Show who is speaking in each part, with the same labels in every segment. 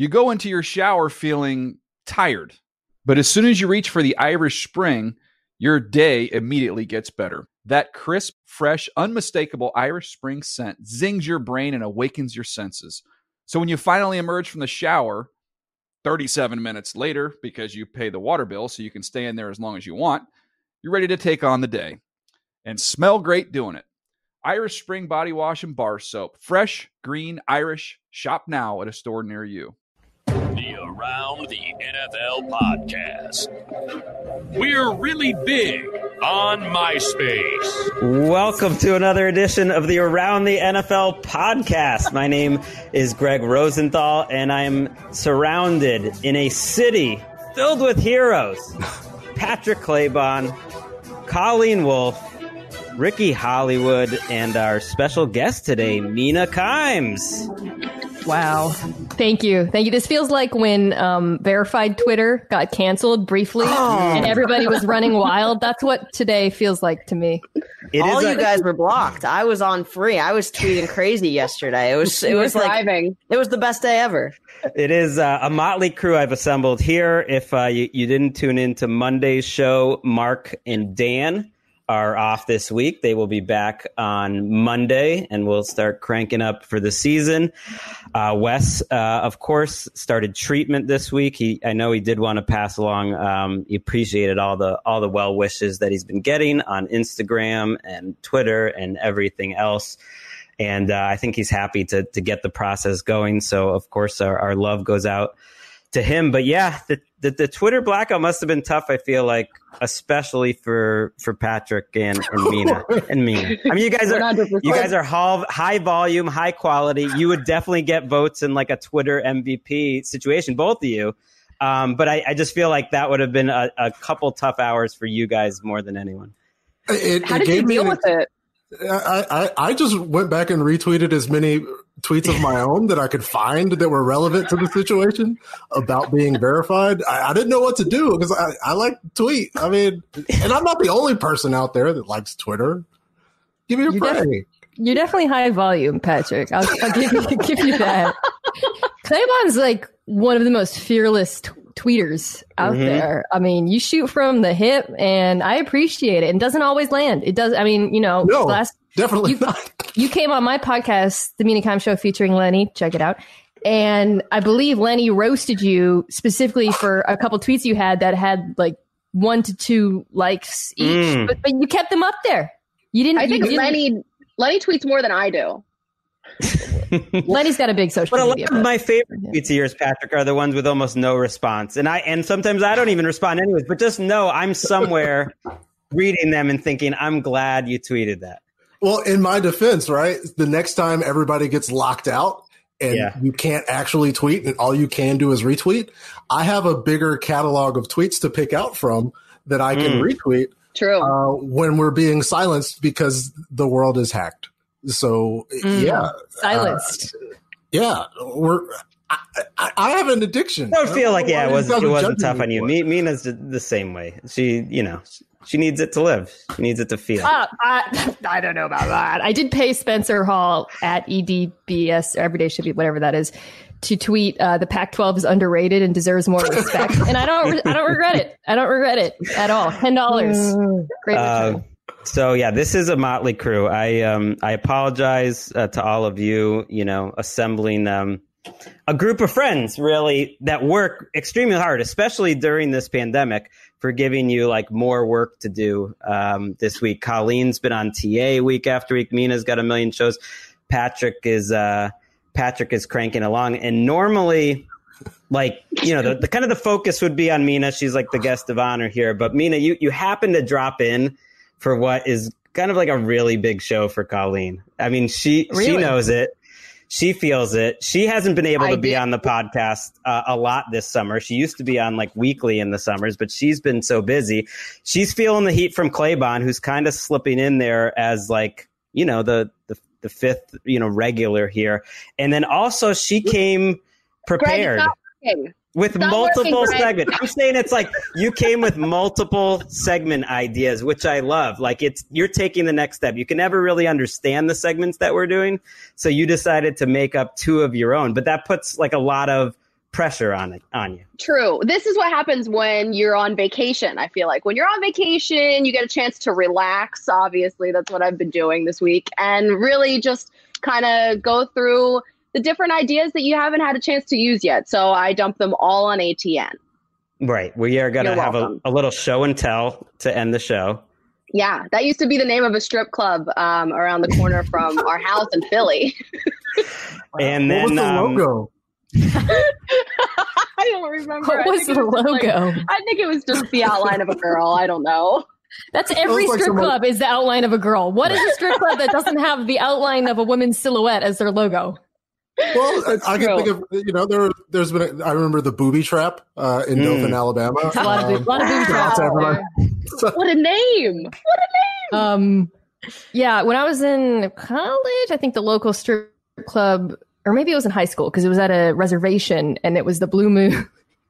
Speaker 1: You go into your shower feeling tired, but as soon as you reach for the Irish Spring, your day immediately gets better. That crisp, fresh, unmistakable Irish Spring scent zings your brain and awakens your senses. So when you finally emerge from the shower 37 minutes later, because you pay the water bill so you can stay in there as long as you want, you're ready to take on the day and smell great doing it. Irish Spring Body Wash and Bar Soap. Fresh, green, Irish. Shop now at a store near you.
Speaker 2: The Around the NFL podcast. We're really big on MySpace.
Speaker 3: Welcome to another edition of the Around the NFL podcast. My name is Greg Rosenthal, and I am surrounded in a city filled with heroes. Patrick Claybon, Colleen Wolfe, Ricky Hollywood, and our special guest today, Mina Kimes.
Speaker 4: Wow. Thank you. This feels like when verified Twitter got canceled briefly and everybody was running wild. That's what today feels like to me.
Speaker 5: All you guys were blocked. I was on free. I was tweeting crazy yesterday. It was like it was the best day ever.
Speaker 3: It is a motley crew I've assembled here. If you didn't tune into Monday's show, Mark and Dan are off this week. They will be back on Monday, and we'll start cranking up for the season. Wes, of course, started treatment this week. I know he did want to pass along. He appreciated all the well wishes that he's been getting on Instagram and Twitter and everything else. And I think he's happy to get the process going. So, of course, our love goes out to him. But yeah, the Twitter blackout must have been tough, I feel like, especially for Patrick and Mina. I mean, you guys are high volume, high quality. You would definitely get votes in like a Twitter MVP situation, both of you. But I just feel like that would have been a couple tough hours for you guys more than anyone.
Speaker 5: How did you deal with it?
Speaker 6: I just went back and retweeted as many tweets of my own that I could find that were relevant to the situation about being verified. I didn't know what to do because I like to tweet. I mean, and I'm not the only person out there that likes Twitter. Give me a break.
Speaker 4: You're definitely high volume, Patrick. I'll give you that. Claybon's like one of the most fearless tweeters out there. I mean, you shoot from the hip, and I appreciate it. And doesn't always land. It does. I mean,
Speaker 6: definitely not.
Speaker 4: You came on my podcast, The Mina Kimes Show, featuring Lenny. Check it out. And I believe Lenny roasted you specifically for a couple tweets you had that had like 1 to 2 likes each, but you kept them up there. You didn't.
Speaker 7: I think Lenny tweets more than I do.
Speaker 4: Lenny's got a big social media.
Speaker 3: But a lot of my favorite tweets of yours, Patrick, are the ones with almost no response. And sometimes I don't even respond anyways, but just know I'm somewhere reading them and thinking, I'm glad you tweeted that.
Speaker 6: Well, in my defense, right, the next time everybody gets locked out and you can't actually tweet and all you can do is retweet, I have a bigger catalog of tweets to pick out from that I can retweet.
Speaker 7: True.
Speaker 6: When we're being silenced because the world is hacked. So,
Speaker 4: silenced.
Speaker 6: I have an addiction.
Speaker 3: I don't feel like, it wasn't tough on you. Mina's the same way. She needs it to live. She needs it to feel.
Speaker 4: I don't know about that. I did pay Spencer Hall at EDBS, Everyday Should Be, whatever that is, to tweet the Pac-12 is underrated and deserves more respect. And I don't regret it. I don't regret it at all. $10. Great return.
Speaker 3: So yeah, this is a motley crew. I apologize to all of you, assembling a group of friends really that work extremely hard, especially during this pandemic, for giving you like more work to do this week. Colleen's been on TA week after week. Mina's got a million shows. Patrick is cranking along. And normally, like, the kind of the focus would be on Mina. She's like the guest of honor here. But Mina, you happen to drop in for what is kind of like a really big show for Colleen. I mean, she knows it. She feels it. She hasn't been able to be on the podcast a lot this summer. She used to be on like weekly in the summers, but she's been so busy. She's feeling the heat from Claybon, who's kind of slipping in there as like, the fifth, regular here. And then also she came prepared.
Speaker 7: Greg,
Speaker 3: with multiple segments. I'm saying it's like you came with multiple segment ideas, which I love. Like you're taking the next step. You can never really understand the segments that we're doing. So you decided to make up 2 of your own, but that puts like a lot of pressure on you.
Speaker 7: True. This is what happens when you're on vacation. I feel like when you're on vacation, you get a chance to relax. Obviously, that's what I've been doing this week, and really just kind of go through the different ideas that you haven't had a chance to use yet. So I dump them all on ATN.
Speaker 3: Right. We are going to have a little show and tell to end the show.
Speaker 7: Yeah, that used to be the name of a strip club around the corner from our house in Philly.
Speaker 3: And then,
Speaker 6: what was the logo?
Speaker 7: I don't remember.
Speaker 4: What was the logo?
Speaker 7: I think it was just the outline of a girl. I don't know.
Speaker 4: That's every strip club is the outline of a girl. What is a strip club that doesn't have the outline of a woman's silhouette as their logo?
Speaker 6: Well, I can think of, there's been, I remember the Booby Trap in Dothan, Alabama.
Speaker 4: A lot of booby traps.
Speaker 7: What a name.
Speaker 4: Yeah, when I was in college, I think the local strip club, or maybe it was in high school, because it was at a reservation, and it was the Blue Moon.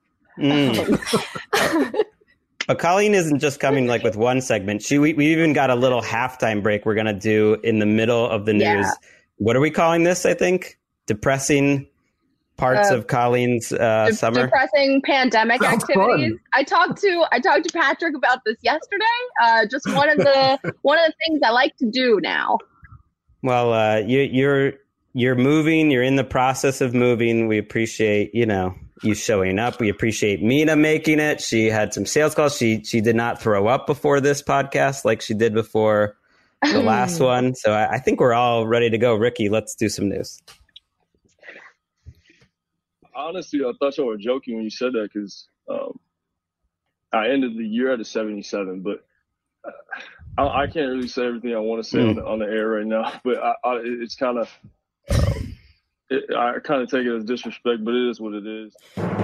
Speaker 3: But Colleen isn't just coming like with one segment. We even got a little halftime break we're going to do in the middle of the news.
Speaker 7: Yeah.
Speaker 3: What are we calling this, I think? Depressing parts of Colleen's summer.
Speaker 7: Depressing pandemic
Speaker 6: Sounds
Speaker 7: activities.
Speaker 6: fun.
Speaker 7: I talked to Patrick about this yesterday. Just one of the things I like to do now.
Speaker 3: Well, you're moving. You're in the process of moving. We appreciate you showing up. We appreciate Mina making it. She had some sales calls. She did not throw up before this podcast like she did before the last one. So I think we're all ready to go. Ricky, let's do some news.
Speaker 8: Honestly, I thought y'all were joking when you said that because I ended the year at a 77, but I can't really say everything I want to say on the air right now. But it's kind of I kind of take it as disrespect, but it is what it is.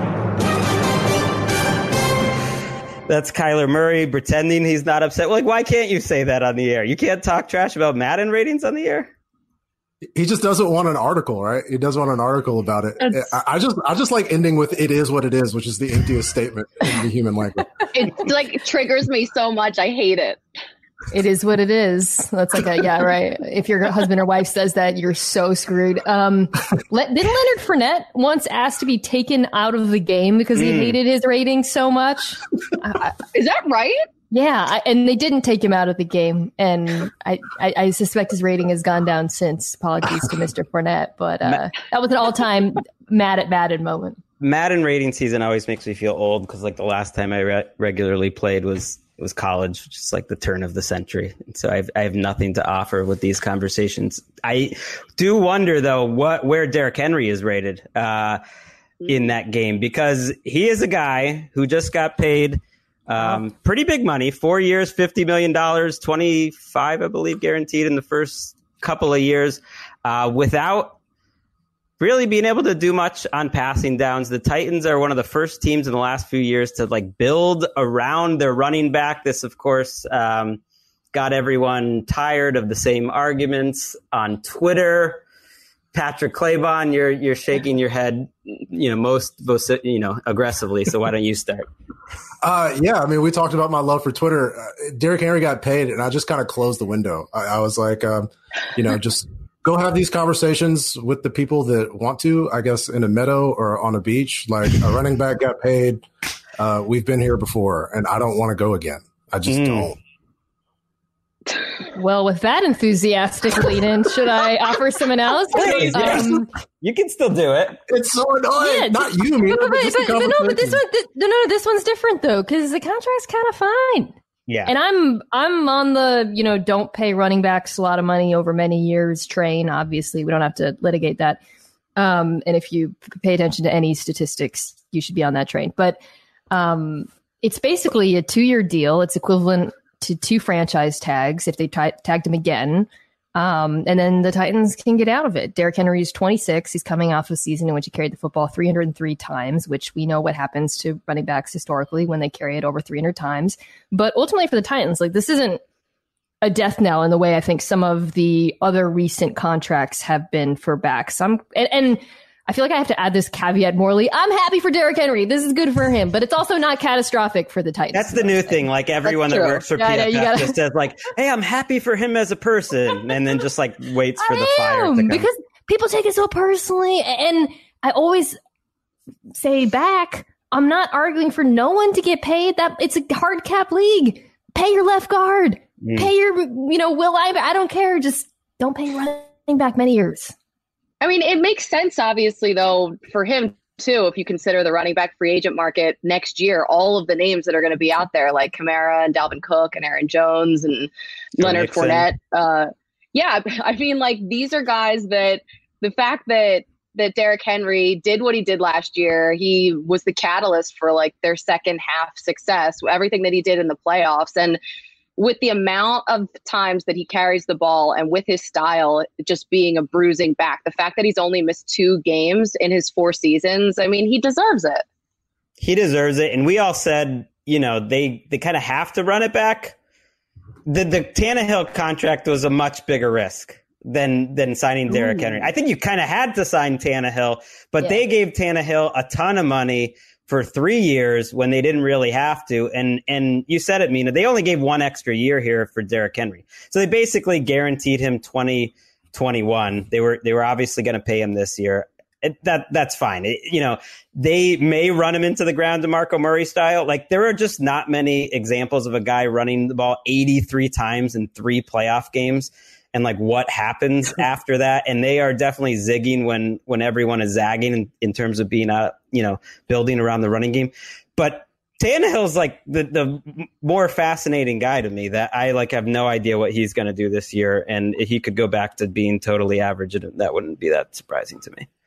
Speaker 3: That's Kyler Murray pretending he's not upset. Like, why can't you say that on the air? You can't talk trash about Madden ratings on the air?
Speaker 6: He just doesn't want an article, right? He doesn't want an article about it. I just like ending with "it is what it is," which is the emptiest statement in the human language.
Speaker 7: It triggers me so much. I hate it.
Speaker 4: It is what it is. That's like yeah, right. If your husband or wife says that, you're so screwed. Didn't Leonard Fournette once ask to be taken out of the game because he hated his ratings so much?
Speaker 7: Is that right?
Speaker 4: Yeah, and they didn't take him out of the game, and I suspect his rating has gone down since. Apologies to Mr. Fournette, but that was an all-time mad at Madden moment.
Speaker 3: Madden rating season always makes me feel old because like the last time I regularly played was college, which is like the turn of the century. And so I have nothing to offer with these conversations. I do wonder though where Derrick Henry is rated in that game, because he is a guy who just got paid pretty big money, 4 years, $50 million, 25, I believe, guaranteed in the first couple of years, without really being able to do much on passing downs. The Titans are one of the first teams in the last few years to like build around their running back. This, of course, got everyone tired of the same arguments on Twitter. Patrick Claybon, you're shaking your head, most aggressively. So why don't you start?
Speaker 6: Yeah, I mean, we talked about my love for Twitter. Derrick Henry got paid, and I just kind of closed the window. I was like, just go have these conversations with the people that want to, I guess, in a meadow or on a beach. Like, a running back got paid. We've been here before, and I don't want to go again. I just don't.
Speaker 4: Well, with that enthusiastic lead-in, should I offer some analysis?
Speaker 3: You can still do it.
Speaker 6: It's so annoying. Yeah, not you, Mina,
Speaker 4: but this one's different though, because the contract's kind of fine.
Speaker 3: Yeah,
Speaker 4: and I'm on the don't pay running backs a lot of money over many years train. Obviously, we don't have to litigate that. And if you pay attention to any statistics, you should be on that train. But it's basically a 2-year deal. It's equivalent to 2 franchise tags if they tagged him again. And then the Titans can get out of it. Derrick Henry is 26. He's coming off a season in which he carried the football 303 times, which we know what happens to running backs historically when they carry it over 300 times. But ultimately for the Titans, like, this isn't a death knell in the way I think some of the other recent contracts have been for backs. And I feel like I have to add this caveat morally. I'm happy for Derrick Henry. This is good for him, but it's also not catastrophic for the Titans.
Speaker 3: That's the new thing. Like, everyone that works for PFF just says like, hey, I'm happy for him as a person. And then just like waits for the fire to come.
Speaker 4: Because people take it so personally. And I always say back, I'm not arguing for no one to get paid. That it's a hard cap league. Pay your left guard. Pay your, Will I don't care. Just don't pay running back many years.
Speaker 7: I mean, it makes sense, obviously, though, for him, too, if you consider the running back free agent market next year, all of the names that are going to be out there, like Kamara and Dalvin Cook and Aaron Jones and Leonard Fournette. Yeah, I mean, like, these are guys that the fact that Derrick Henry did what he did last year, he was the catalyst for, like, their second half success, everything that he did in the playoffs. And with the amount of times that he carries the ball and with his style just being a bruising back, the fact that he's only missed 2 games in his 4 seasons, I mean, he deserves it.
Speaker 3: He deserves it. And we all said, they kind of have to run it back. The Tannehill contract was a much bigger risk than signing Derrick Henry. I think you kind of had to sign Tannehill, but they gave Tannehill a ton of money for 3 years when they didn't really have to. And you said it, Mina, they only gave 1 extra year here for Derrick Henry. So they basically guaranteed him 2021. They were obviously going to pay him this year. That's fine. They may run him into the ground DeMarco Murray style. Like, there are just not many examples of a guy running the ball 83 times in 3 playoff games. And like what happens after that. And they are definitely zigging when everyone is zagging in terms of being building around the running game. But Tannehill's like the more fascinating guy to me, that I have no idea what he's going to do this year. And he could go back to being totally average. That wouldn't be that surprising to me.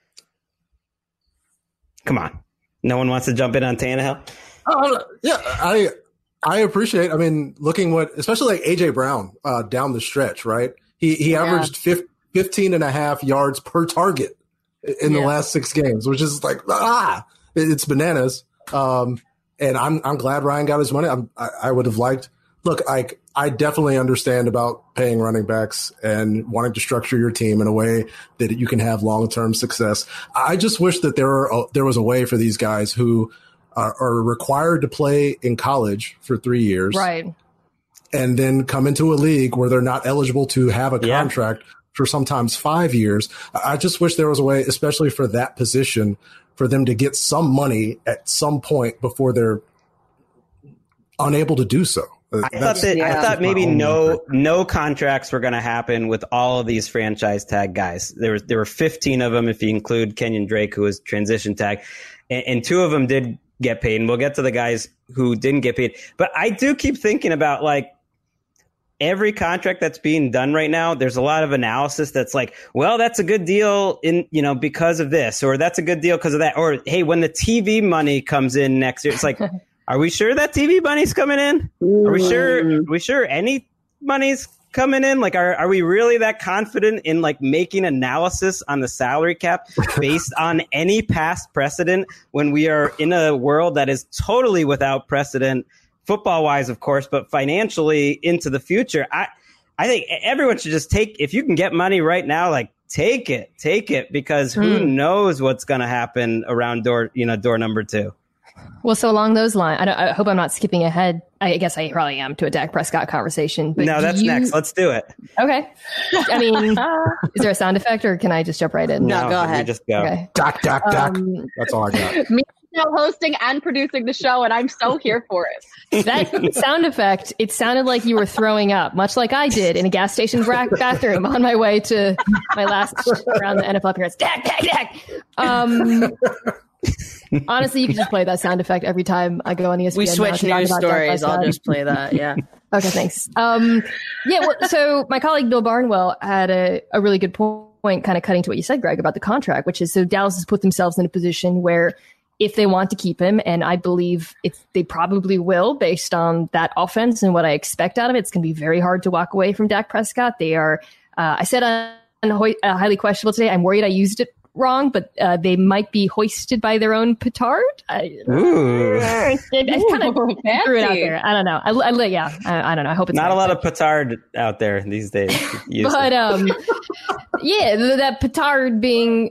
Speaker 3: Come on. No one wants to jump in on Tannehill?
Speaker 6: Yeah, I appreciate, looking especially like A.J. Brown down the stretch, right? He averaged 15 and a half yards per target in the last 6 games, which is like, it's bananas. And I'm glad Ryan got his money. I would have liked, I definitely understand about paying running backs and wanting to structure your team in a way that you can have long-term success. I just wish that there was a way for these guys who are required to play in college for 3 years.
Speaker 4: Right.
Speaker 6: And then come into a league where they're not eligible to have a contract for sometimes 5 years. I just wish there was a way, especially for that position, for them to get some money at some point before they're unable to do so.
Speaker 3: I thought maybe no contracts were going to happen with all of these franchise tag guys. There were 15 of them if you include Kenyon Drake, who was transition tag, and 2 of them did get paid. And we'll get to the guys who didn't get paid. But I do keep thinking about every contract that's being done right now. There's a lot of analysis that's like, well, that's a good deal because of this, or that's a good deal because of that. Or, hey, when the TV money comes in next year, it's like, are we sure that TV money's coming in? Are we sure any money's coming in? Are we really that confident in making analysis on the salary cap based on any past precedent when we are in a world that is totally without precedent, football wise, of course, but financially into the future? I think everyone should just if you can get money right now, take it, because who knows what's going to happen around door number 2.
Speaker 4: Well, so along those lines, I hope I'm not skipping ahead. I guess I probably am to a Dak Prescott conversation. But
Speaker 3: no, that's next. Let's do it.
Speaker 4: Okay. Is there a sound effect, or can I just jump right in?
Speaker 5: No, go ahead.
Speaker 3: Just go.
Speaker 4: Okay.
Speaker 6: Dak. That's all I got.
Speaker 7: Me now hosting and producing the show, and I'm so here for it.
Speaker 4: That sound effect, it sounded like you were throwing up, much like I did in a gas station bathroom on my way to my last around the NFL appearance. Dak. Honestly, you can just play that sound effect every time I go on ESPN.
Speaker 5: We switch news stories. I'll just play that. Yeah.
Speaker 4: Okay, thanks. So my colleague Bill Barnwell had a really good point, kind of cutting to what you said, Greg, about the contract, which is, so Dallas has put themselves in a position where if they want to keep him, and I believe they probably will based on that offense and what I expect out of it, it's going to be very hard to walk away from Dak Prescott. They are, I said highly questionable today. I'm worried I used it wrong, but they might be hoisted by their own petard. I kind of threw it out there. I don't know. I don't know. I hope it's
Speaker 3: not a lot of petard out there these days.
Speaker 4: But that petard being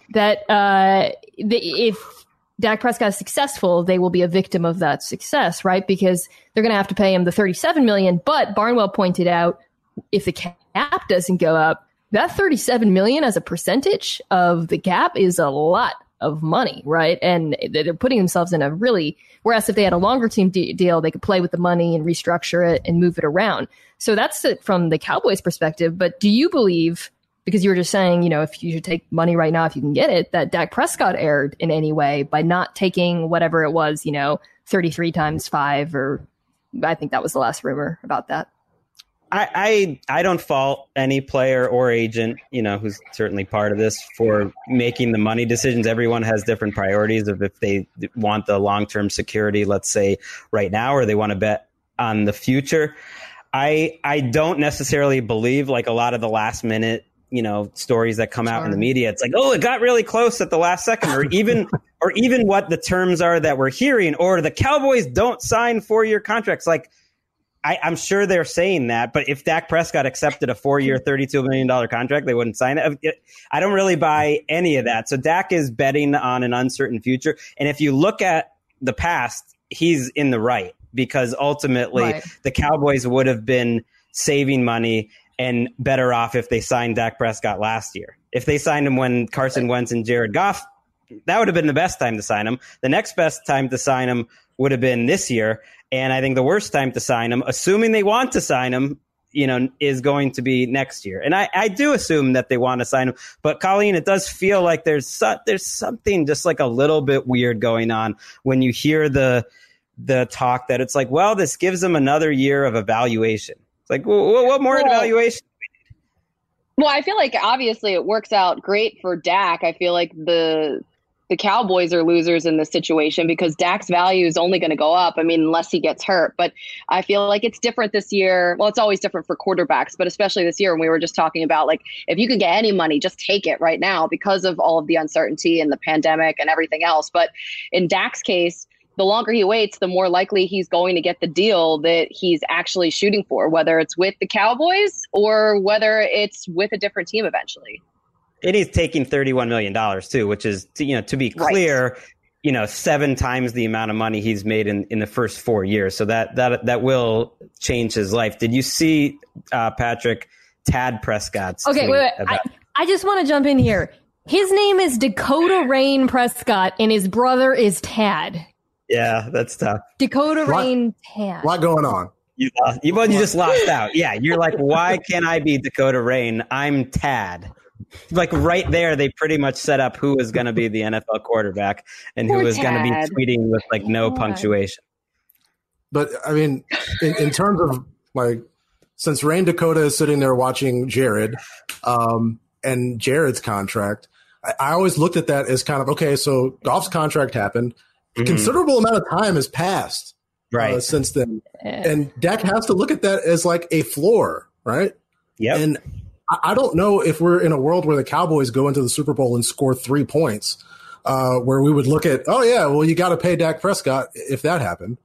Speaker 4: if Dak Prescott is successful, they will be a victim of that success, right? Because they're going to have to pay him the $37 million. But Barnwell pointed out, if the cap doesn't go up, that $37 million as a percentage of the cap is a lot of money, right? And they're putting themselves in a really, whereas if they had a longer team deal, they could play with the money and restructure it and move it around. So that's it from the Cowboys' perspective. But do you believe, because you were just saying, you know, if you should take money right now, if you can get it, that Dak Prescott erred in any way by not taking whatever it was, you know, 33 times 5, or I think that was the last rumor about that.
Speaker 3: I don't fault any player or agent, you know, who's certainly part of this, for making the money decisions. Everyone has different priorities of if they want the long-term security, let's say right now, or they want to bet on the future. I don't necessarily believe like a lot of the last minute, you know, stories that come out in the media. It's like, oh, it got really close at the last second, or even what the terms are that we're hearing, or the Cowboys don't sign 4-year contracts. Like, I'm sure they're saying that, but if Dak Prescott accepted a 4-year, $32 million contract, they wouldn't sign it. I don't really buy any of that. So Dak is betting on an uncertain future. And if you look at the past, he's in the right, because ultimately the Cowboys would have been saving money and better off if they signed Dak Prescott last year. If they signed him when Carson Wentz and Jared Goff, that would have been the best time to sign him. The next best time to sign him would have been this year. And I think the worst time to sign him, assuming they want to sign him, you know, is going to be next year. And I do assume that they want to sign him. But Colleen, it does feel like there's something just like a little bit weird going on when you hear the talk that it's like, well, this gives them another year of evaluation. It's like, well, what more evaluation?
Speaker 7: Well, I feel like obviously it works out great for Dak. I feel like the Cowboys are losers in this situation because Dak's value is only going to go up. I mean, unless he gets hurt. But I feel like it's different this year. Well, it's always different for quarterbacks, but especially this year when we were just talking about, like, if you could get any money, just take it right now because of all of the uncertainty and the pandemic and everything else. But in Dak's case, the longer he waits, the more likely he's going to get the deal that he's actually shooting for, whether it's with the Cowboys or whether it's with a different team eventually.
Speaker 3: And he's taking $31 million too, which is, to be clear, 7 times the amount of money he's made in the first 4 years. So that will change his life. Did you see, Patrick, Tad Prescott's
Speaker 4: tweet? Wait. I just want to jump in here. His name is Dakota Rain Prescott, and his brother is Tad.
Speaker 3: Yeah, that's tough.
Speaker 4: Dakota Rain Tad.
Speaker 6: A lot going on.
Speaker 3: You just lost out. Yeah, you're like, why can't I be Dakota Rain? I'm Tad. Like right there, they pretty much set up who is going to be the NFL quarterback and who is going to be tweeting with like no punctuation.
Speaker 6: But I mean, in terms of like, since Rain Dakota is sitting there watching Jared and Jared's contract, I always looked at that as kind of, okay, so Goff's contract happened. A considerable amount of time has passed since then. And Dak has to look at that as like a floor, right?
Speaker 3: Yeah.
Speaker 6: And I don't know if we're in a world where the Cowboys go into the Super Bowl and score 3 points, where we would look at, oh, yeah, well, you got to pay Dak Prescott if that happened.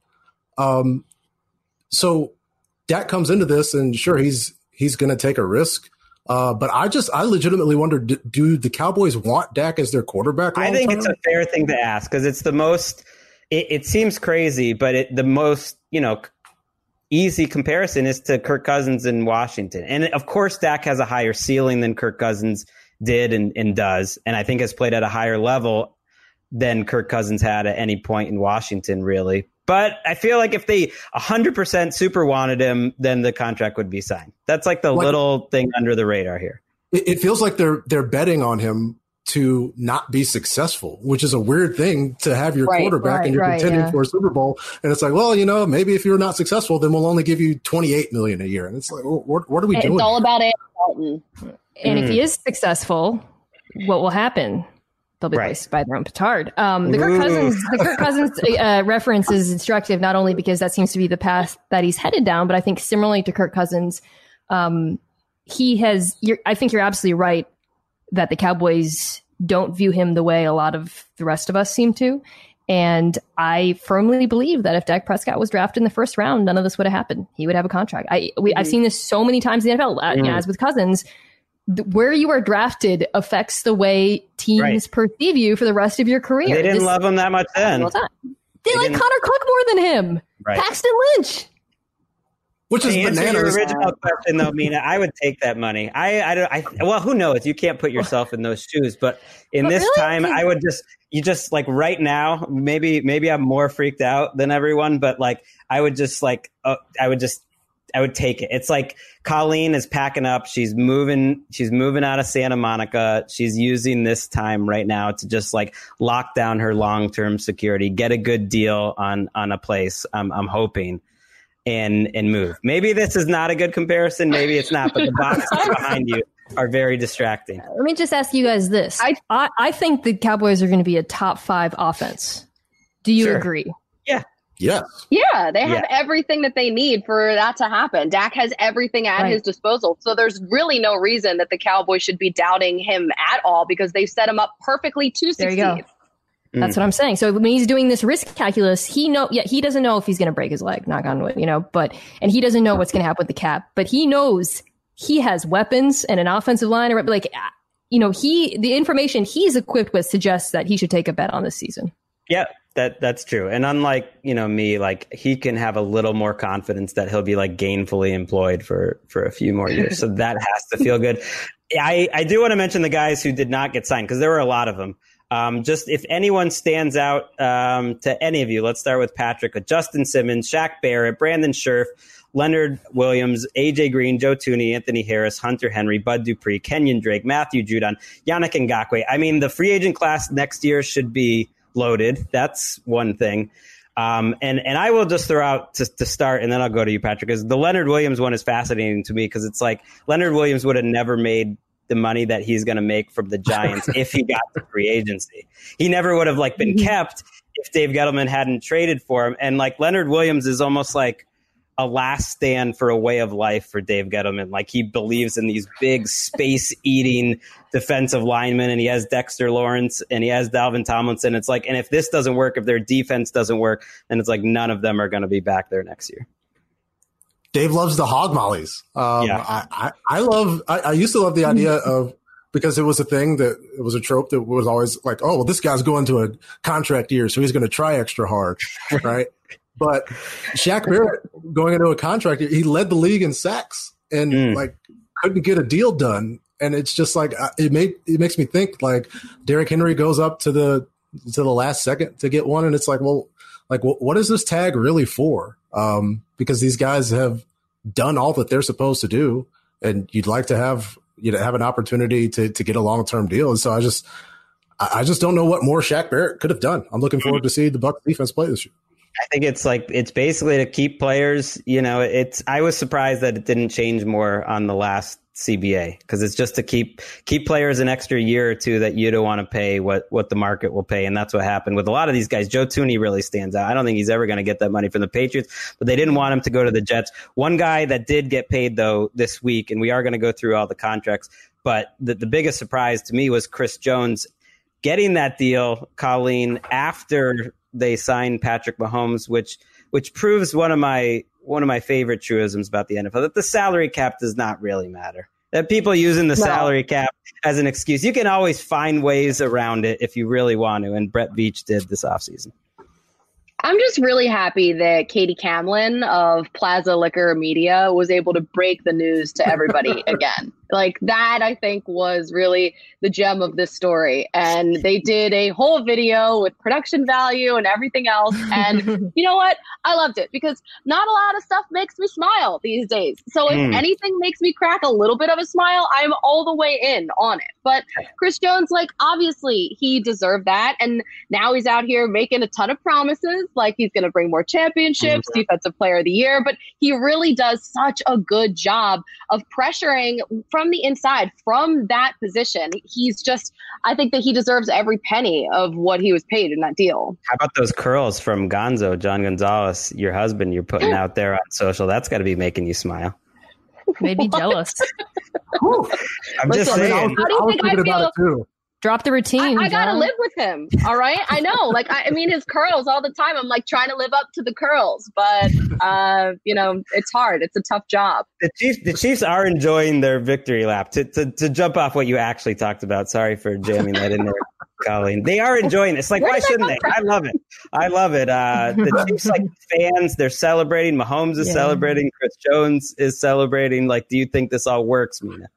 Speaker 6: So Dak comes into this, and sure, he's going to take a risk. But I legitimately wonder, do the Cowboys want Dak as their quarterback?
Speaker 3: I think it's a fair thing to ask because it's the most it seems crazy, but the most, easy comparison is to Kirk Cousins in Washington. And of course, Dak has a higher ceiling than Kirk Cousins did and does. And I think has played at a higher level than Kirk Cousins had at any point in Washington, really. But I feel like if they 100% super wanted him, then the contract would be signed. That's like the little thing under the radar here.
Speaker 6: It feels like they're betting on him to not be successful, which is a weird thing to have your quarterback and you're contending for a Super Bowl. And it's like, well, maybe if you're not successful, then we'll only give you $28 million a year. And it's like, what are we doing?
Speaker 7: It's all about Andy Dalton.
Speaker 4: And if he is successful, what will happen? They'll be placed by their own petard. The Kirk Cousins reference is instructive, not only because that seems to be the path that he's headed down, but I think similarly to Kirk Cousins, I think you're absolutely right that the Cowboys don't view him the way a lot of the rest of us seem to. And I firmly believe that if Dak Prescott was drafted in the first round, none of this would have happened. He would have a contract. I've seen this so many times in the NFL, as with Cousins. Where you are drafted affects the way teams perceive you for the rest of your career.
Speaker 3: They didn't love him that much then.
Speaker 4: They like Connor Cook more than him. Paxton Lynch.
Speaker 6: which is bananas.
Speaker 3: Your original question, though, Mina, I would take that money. Well, who knows? You can't put yourself in those shoes, but in this time, I would just like right now, maybe I'm more freaked out than everyone, but like I would take it. It's like Colleen is packing up. She's moving out of Santa Monica. She's using this time right now to just like lock down her long-term security, get a good deal on a place. I'm hoping and move. Maybe this is not a good comparison. Maybe it's not, but the boxes behind you are very distracting.
Speaker 4: Let me just ask you guys this. I think the Cowboys are going to be a top 5 offense. Do you agree?
Speaker 6: Yeah.
Speaker 7: Yeah, they have everything that they need for that to happen. Dak has everything at his disposal. So there's really no reason that the Cowboys should be doubting him at all because they've set him up perfectly to succeed.
Speaker 4: There you go. That's what I'm saying. So when he's doing this risk calculus, he doesn't know if he's going to break his leg, knock on wood, and he doesn't know what's going to happen with the cap, but he knows he has weapons and an offensive line. Like, the information he's equipped with suggests that he should take a bet on this season.
Speaker 3: Yeah. That's true. And unlike, me, like he can have a little more confidence that he'll be like gainfully employed for a few more years. So that has to feel good. I do want to mention the guys who did not get signed because there were a lot of them. Just if anyone stands out to any of you, let's start with Patrick, with Justin Simmons, Shaq Barrett, Brandon Scherf, Leonard Williams, AJ Green, Joe Thuney, Anthony Harris, Hunter Henry, Bud Dupree, Kenyon Drake, Matthew Judon, Yannick Ngakoue. I mean, the free agent class next year should be loaded. That's one thing. And I will just throw out to start, and then I'll go to you, Patrick, because the Leonard Williams one is fascinating to me because it's like Leonard Williams would have never made the money that he's going to make from the Giants if he got the free agency. He never would have like been kept if Dave Gettleman hadn't traded for him. And like Leonard Williams is almost like a last stand for a way of life for Dave Gettleman. Like he believes in these big space-eating defensive linemen, and he has Dexter Lawrence and he has Dalvin Tomlinson. It's like, and if this doesn't work, if their defense doesn't work, then it's like none of them are going to be back there next year.
Speaker 6: Dave loves the hog mollies. I used to love the idea of, because it was a thing that it was a trope that was always like, oh, well, this guy's going to a contract year, so he's going to try extra hard, right? But Shaq Barrett going into a contract, he led the league in sacks and like couldn't get a deal done. And it's just like it makes me think like Derrick Henry goes up to the last second to get one, and it's like, well, like what is this tag really for? Because these guys have done all that they're supposed to do, and you'd like to have an opportunity to get a long-term deal. And so I just don't know what more Shaq Barrett could have done. I'm looking forward to see the Bucs defense play this year.
Speaker 3: I think it's basically to keep players, I was surprised that it didn't change more on the last CBA because it's just to keep players an extra year or two that you don't want to pay what the market will pay. And that's what happened with a lot of these guys. Joe Thuney really stands out. I don't think he's ever going to get that money from the Patriots, but they didn't want him to go to the Jets. One guy that did get paid though this week, and we are going to go through all the contracts, but the biggest surprise to me was Chris Jones getting that deal, Colleen, after they signed Patrick Mahomes, which proves one of my favorite truisms about the NFL, that the salary cap does not really matter. That people using the salary cap as an excuse, you can always find ways around it if you really want to, and Brett Veach did this offseason.
Speaker 7: I'm just really happy that Katie Camlin of Plaza Liquor Media was able to break the news to everybody again. Like that, I think, was really the gem of this story. And they did a whole video with production value and everything else. And you know what? I loved it because not a lot of stuff makes me smile these days. So if anything makes me crack a little bit of a smile, I'm all the way in on it. But Chris Jones, like, obviously he deserved that. And now he's out here making a ton of promises. Like he's going to bring more championships, defensive player of the year. But he really does such a good job of pressuring from the inside, from that position. I think that he deserves every penny of what he was paid in that deal.
Speaker 3: How about those curls from Gonzo, John Gonzalez, your husband, you're putting out there on social? That's got to be making you smile.
Speaker 4: Maybe jealous.
Speaker 3: I'm just saying.
Speaker 7: How do you think I feel?
Speaker 4: Drop the routine.
Speaker 7: I gotta live with him. All right. I know. Like, I mean, his curls all the time. I'm like trying to live up to the curls, but it's hard. It's a tough job.
Speaker 3: The Chiefs are enjoying their victory lap. To jump off what you actually talked about. Sorry for jamming that in there. Colleen. They are enjoying this. Like, why shouldn't they? I love it. I love it. The Chiefs, like fans, they're celebrating. Mahomes is celebrating. Chris Jones is celebrating. Like, do you think this all works, Mina?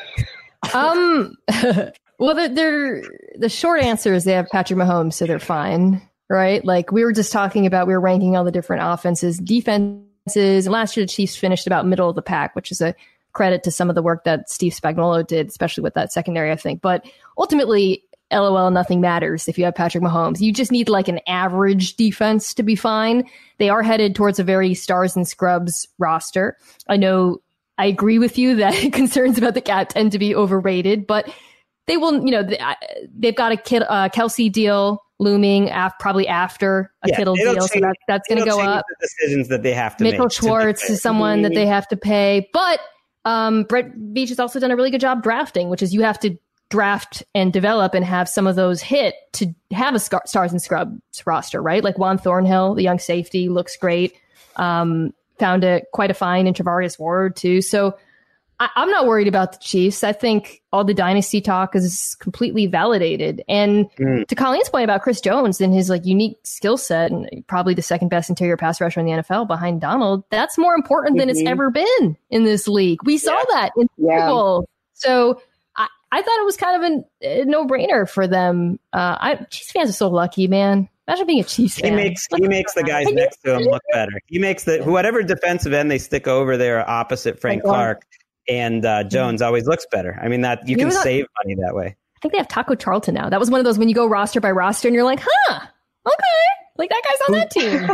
Speaker 4: Well, the short answer is they have Patrick Mahomes, so they're fine, right? Like we were just talking about, we were ranking all the different offenses, defenses, and last year the Chiefs finished about middle of the pack, which is a credit to some of the work that Steve Spagnuolo did, especially with that secondary, I think. But ultimately, LOL, nothing matters if you have Patrick Mahomes. You just need like an average defense to be fine. They are headed towards a very stars and scrubs roster. I know I agree with you that concerns about the cap tend to be overrated, but they will, they've got a Kelsey deal looming probably after a Kittle deal. So that's going to go up.
Speaker 3: The decisions that they have to
Speaker 4: Mitchell
Speaker 3: make.
Speaker 4: Schwartz is someone that they have to pay. But Brett Veach has also done a really good job drafting, which is you have to draft and develop and have some of those hit to have a stars and scrubs roster, right? Like Juan Thornhill, the young safety, looks great. Found quite a find in Travarius Ward too. So I'm not worried about the Chiefs. I think all the dynasty talk is completely validated. And to Colleen's point about Chris Jones and his like unique skill set, and probably the second best interior pass rusher in the NFL behind Donald, that's more important than it's ever been in this league. We saw that in the Super Bowl. So I thought it was kind of a no-brainer for them. Chiefs fans are so lucky, man. Imagine being a Chiefs fan.
Speaker 3: He makes the guys next to him look better. He makes whatever defensive end they stick over there opposite Frank Clark and Jones always looks better. I mean, that you can save money that way.
Speaker 4: I think they have Taco Charlton now. That was one of those when you go roster by roster and you're like, okay. Like that guy's on that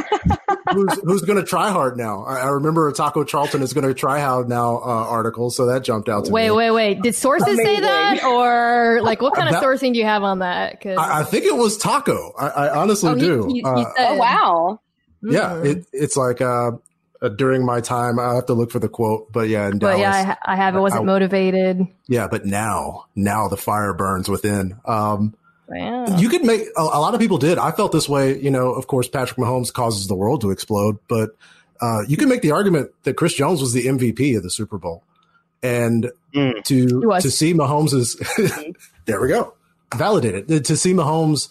Speaker 4: team.
Speaker 6: Who's going to try hard now? I remember Taco Charlton is going to try hard now article, so that jumped out to me.
Speaker 4: Wait. Did sources say that? Or like what kind of sourcing do you have on that?
Speaker 6: I think it was Taco. I honestly do.
Speaker 4: He said,
Speaker 7: wow.
Speaker 6: Yeah, it's like during my time, I have to look for the quote, but yeah, in Dallas.
Speaker 4: But yeah, I have. It wasn't motivated.
Speaker 6: Yeah, but now the fire burns within.
Speaker 4: Wow.
Speaker 6: You could make a lot of people did. I felt this way. Of course, Patrick Mahomes causes the world to explode, but you can make the argument that Chris Jones was the MVP of the Super Bowl, and to see Mahomes there we go, validated. To see Mahomes,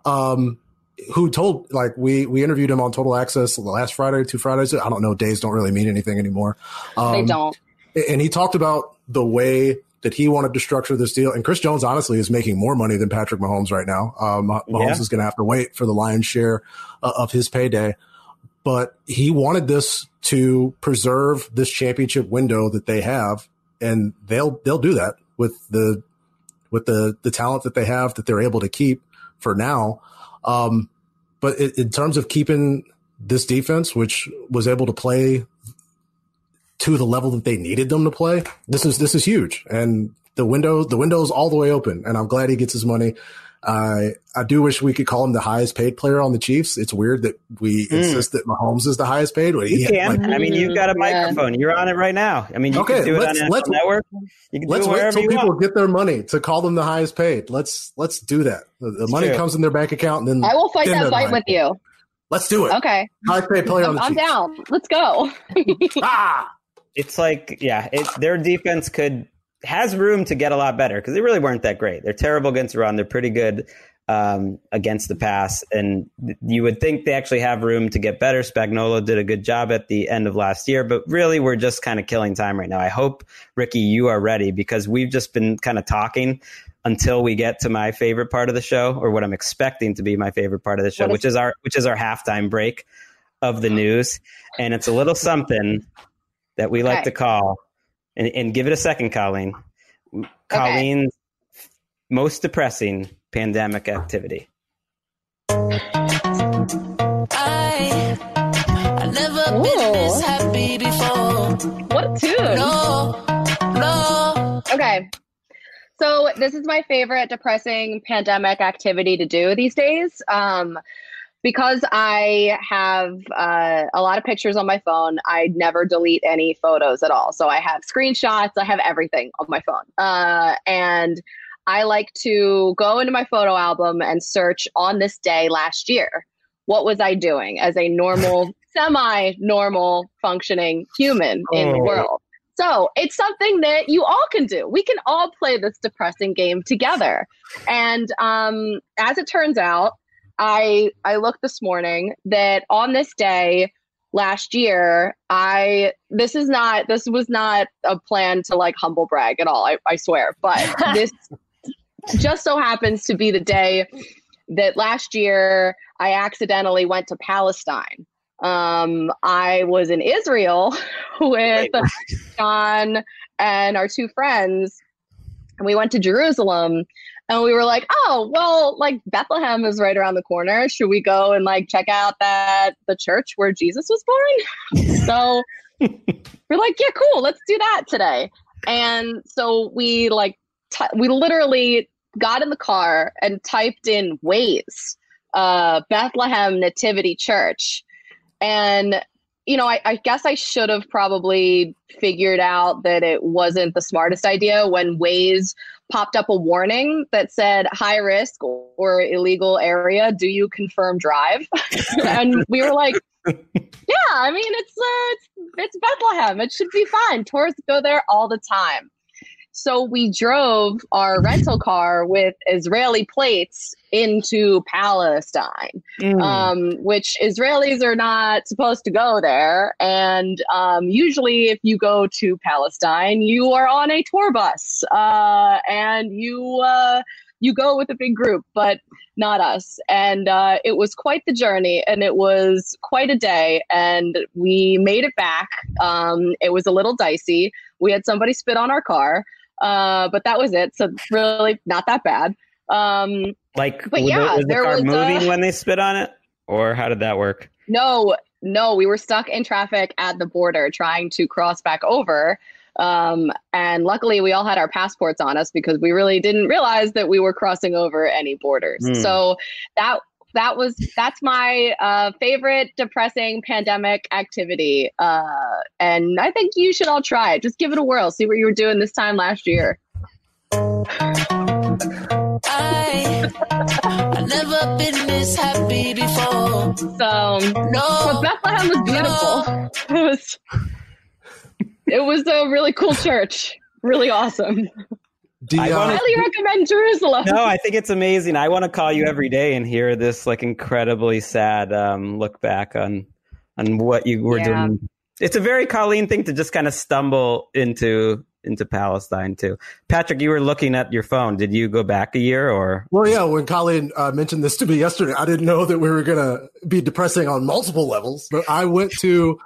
Speaker 6: who told we interviewed him on Total Access last Friday, 2 Fridays. I don't know, days don't really mean anything anymore.
Speaker 7: They don't.
Speaker 6: And he talked about the way that he wanted to structure this deal. And Chris Jones, honestly, is making more money than Patrick Mahomes right now. Mahomes is going to have to wait for the lion's share of his payday. But he wanted this to preserve this championship window that they have. And they'll do that with the talent that they have that they're able to keep for now. But in terms of keeping this defense, which was able to play to the level that they needed them to play, this is huge. And the window's all the way open, and I'm glad he gets his money. I do wish we could call him the highest paid player on the Chiefs. It's weird that we insist that Mahomes is the highest paid.
Speaker 3: You can. I mean, you've got a microphone. You're on it right now. I mean, you can do it on NFL Network. You can
Speaker 6: let's
Speaker 3: do it
Speaker 6: wait till people
Speaker 3: want.
Speaker 6: get their money to call them the highest paid. Let's do that. The money comes in their bank account, and then
Speaker 7: I will fight that fight with you.
Speaker 6: Let's do it.
Speaker 7: Okay.
Speaker 6: Highest paid player on the Chiefs.
Speaker 7: I'm down. Let's go.
Speaker 3: It's like, their defense has room to get a lot better because they really weren't that great. They're terrible against the run. They're pretty good against the pass. And you would think they actually have room to get better. Spagnuolo did a good job at the end of last year, but really we're just kind of killing time right now. I hope, Ricky, you are ready because we've just been kind of talking until we get to my favorite part of the show, or what I'm expecting to be my favorite part of the show, which is our halftime break of the news. And it's a little something that we like to call, and give it a second, Colleen. Colleen's most depressing pandemic activity.
Speaker 9: I never been this happy before.
Speaker 7: What a tune.
Speaker 9: No.
Speaker 7: Okay. So this is my favorite depressing pandemic activity to do these days. Because I have a lot of pictures on my phone, I never delete any photos at all. So I have screenshots, I have everything on my phone. And I like to go into my photo album and search on this day last year. What was I doing as a normal, semi-normal functioning human in the world? So it's something that you all can do. We can all play this depressing game together. And as it turns out, I looked this morning that on this day last year, this was not a plan to like humble brag at all, I swear. But this just so happens to be the day that last year I accidentally went to Palestine. I was in Israel with John and our two friends, and we went to Jerusalem, and we were like, oh, well, like Bethlehem is right around the corner. Should we go and like check out the church where Jesus was born? So we're like, yeah, cool. Let's do that today. And so we we literally got in the car and typed in Waze, Bethlehem Nativity Church. And, you know, I guess I should have probably figured out that it wasn't the smartest idea when Waze popped up a warning that said high risk or illegal area. Do you confirm drive? And we were like, yeah, I mean, it's Bethlehem. It should be fine. Tourists go there all the time. So we drove our rental car with Israeli plates into Palestine, which Israelis are not supposed to go there. And usually if you go to Palestine, you are on a tour bus and you go with a big group, but not us. And it was quite the journey, and it was quite a day, and we made it back. It was a little dicey. We had somebody spit on our car. But that was it. So really not that bad. Was the car moving when they spit on it, or how did that work? No, we were stuck in traffic at the border trying to cross back over. And luckily we all had our passports on us because we really didn't realize that we were crossing over any borders. So that's my favorite depressing pandemic activity. And I think you should all try it. Just give it a whirl. See what you were doing this time last year.
Speaker 9: I've never been this happy before.
Speaker 7: So Bethlehem was beautiful. It was a really cool church. Really awesome.
Speaker 3: I
Speaker 7: highly recommend Jerusalem.
Speaker 3: No, I think it's amazing. I want to call you every day and hear this like incredibly sad look back on what you were doing. It's a very Colleen thing to just kind of stumble into Palestine too. Patrick, you were looking at your phone. Did you go back a year or?
Speaker 6: Well, yeah. When Colleen mentioned this to me yesterday, I didn't know that we were going to be depressing on multiple levels. But I went through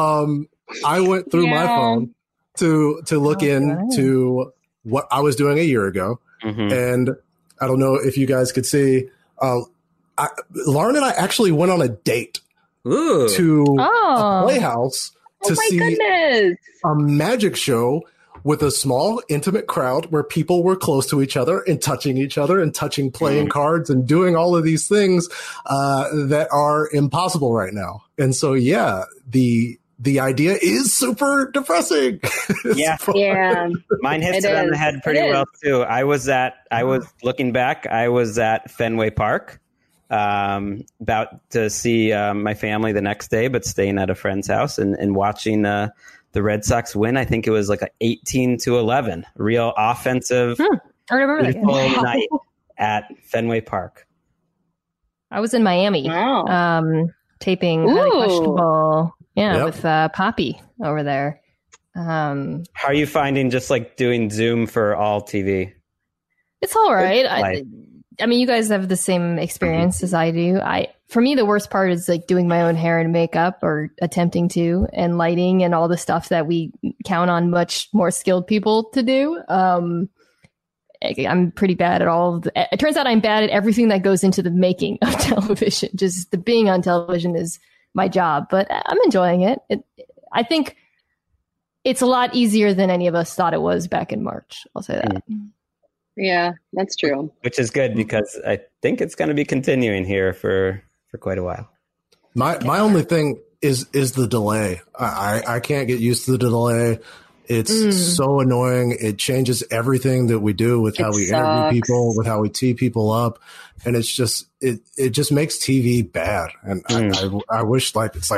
Speaker 6: my phone to look into what I was doing a year ago. And I don't know if you guys could see, Lauren and I actually went on a date to a playhouse to see a magic show with a small, intimate crowd where people were close to each other and touching playing cards and doing all of these things that are impossible right now. And so, yeah, the idea is super depressing.
Speaker 3: Yeah. Mine hits it on the head pretty well too. I was looking back, I was at Fenway Park, about to see my family the next day, but staying at a friend's house and watching the Red Sox win. I think it was like 18-11, real offensive, beautiful night at Fenway Park.
Speaker 4: I was in Miami, taping Highly Questionable. With Poppy over there.
Speaker 3: How are you finding just like doing Zoom for all TV?
Speaker 4: It's all right. I mean, you guys have the same experience as I do. For me, the worst part is like doing my own hair and makeup, or attempting to, and lighting and all the stuff that we count on much more skilled people to do. I'm pretty bad at all of it turns out I'm bad at everything that goes into the making of television. Just the being on television is my job, but I'm enjoying it. I think it's a lot easier than any of us thought it was back in March. I'll say that.
Speaker 7: Yeah, that's true.
Speaker 3: Which is good because I think it's going to be continuing here for quite a while.
Speaker 6: My only thing is the delay. I can't get used to the delay. It's so annoying. It changes everything that we do with how we interview people, with how we tee people up. And it's just, it just makes TV bad. And I wish it's like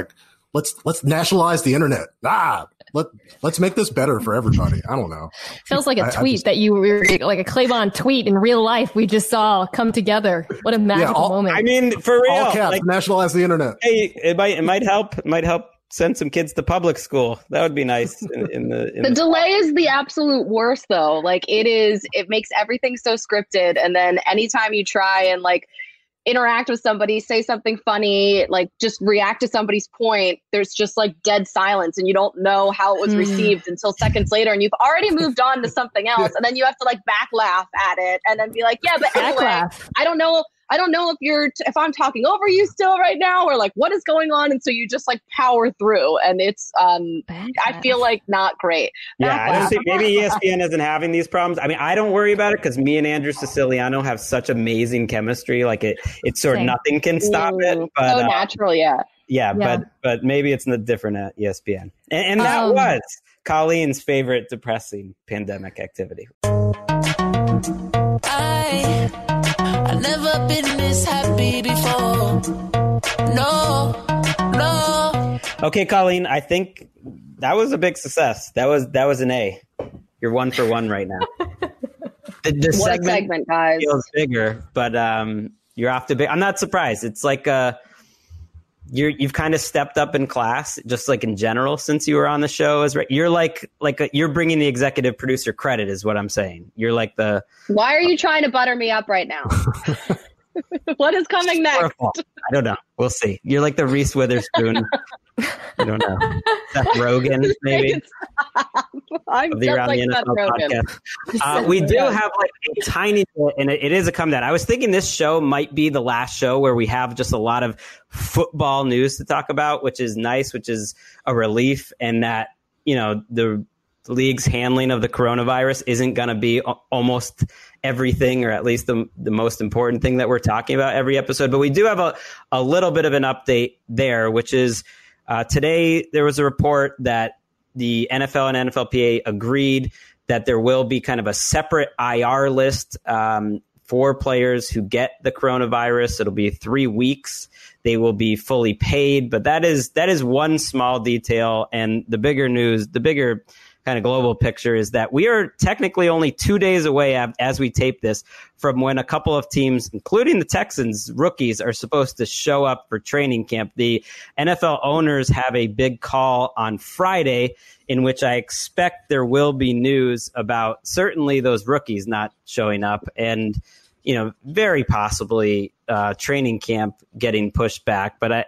Speaker 6: let's nationalize the internet. Let's make this better for everybody. I don't know.
Speaker 4: Feels like a tweet that you were like a Claybon tweet in real life. We just saw come together. What a magical moment.
Speaker 3: I mean, for real,
Speaker 6: all caps, nationalize the internet.
Speaker 3: Hey, it might help. It might help send some kids to public school. That would be nice.
Speaker 7: The delay is the absolute worst, though. Like it makes everything so scripted, and then anytime you try and like interact with somebody, say something funny, like just react to somebody's point, there's just like dead silence, and you don't know how it was received until seconds later, and you've already moved on to something else, and then you have to like back laugh at it and then be like, yeah, but anyway, I don't know if I'm talking over you still right now, or like what is going on, and so you just like power through, and it's I feel like not great.
Speaker 3: I don't think maybe ESPN isn't having these problems. I mean, I don't worry about it because me and Andrew Siciliano have such amazing chemistry. Like it's sort of nothing can stop it. But,
Speaker 7: so natural,
Speaker 3: but maybe it's different at ESPN. And that was Colleen's favorite depressing pandemic activity.
Speaker 9: I've never been this happy before. No.
Speaker 3: Okay, Colleen, I think that was a big success. That was an A. You're 1 for 1 right now. The
Speaker 7: segment, guys,
Speaker 3: feels bigger, but you're off to big. I'm not surprised. It's like you've kind of stepped up in class, just like in general since you were on the show. You're you're bringing the executive producer credit, is what I'm saying. You're like the.
Speaker 7: Why are you trying to butter me up right now? What is coming next?
Speaker 3: I don't know. We'll see. You're like the Reese Witherspoon. I don't know. Seth Rogen, maybe.
Speaker 7: I'm just like Seth
Speaker 3: Rogen. We do have like a tiny bit, and it is a come down. I was thinking this show might be the last show where we have just a lot of football news to talk about, which is nice, which is a relief, and that, the league's handling of the coronavirus isn't going to be almost everything, or at least the most important thing that we're talking about every episode. But we do have a little bit of an update there, which is today there was a report that the NFL and NFLPA agreed that there will be kind of a separate IR list for players who get the coronavirus. It'll be 3 weeks. They will be fully paid, but that is one small detail. And the bigger news, the bigger kind of global picture is that we are technically only 2 days away as we tape this from when a couple of teams, including the Texans, rookies, are supposed to show up for training camp. The NFL owners have a big call on Friday in which I expect there will be news about certainly those rookies not showing up and, very possibly training camp getting pushed back. But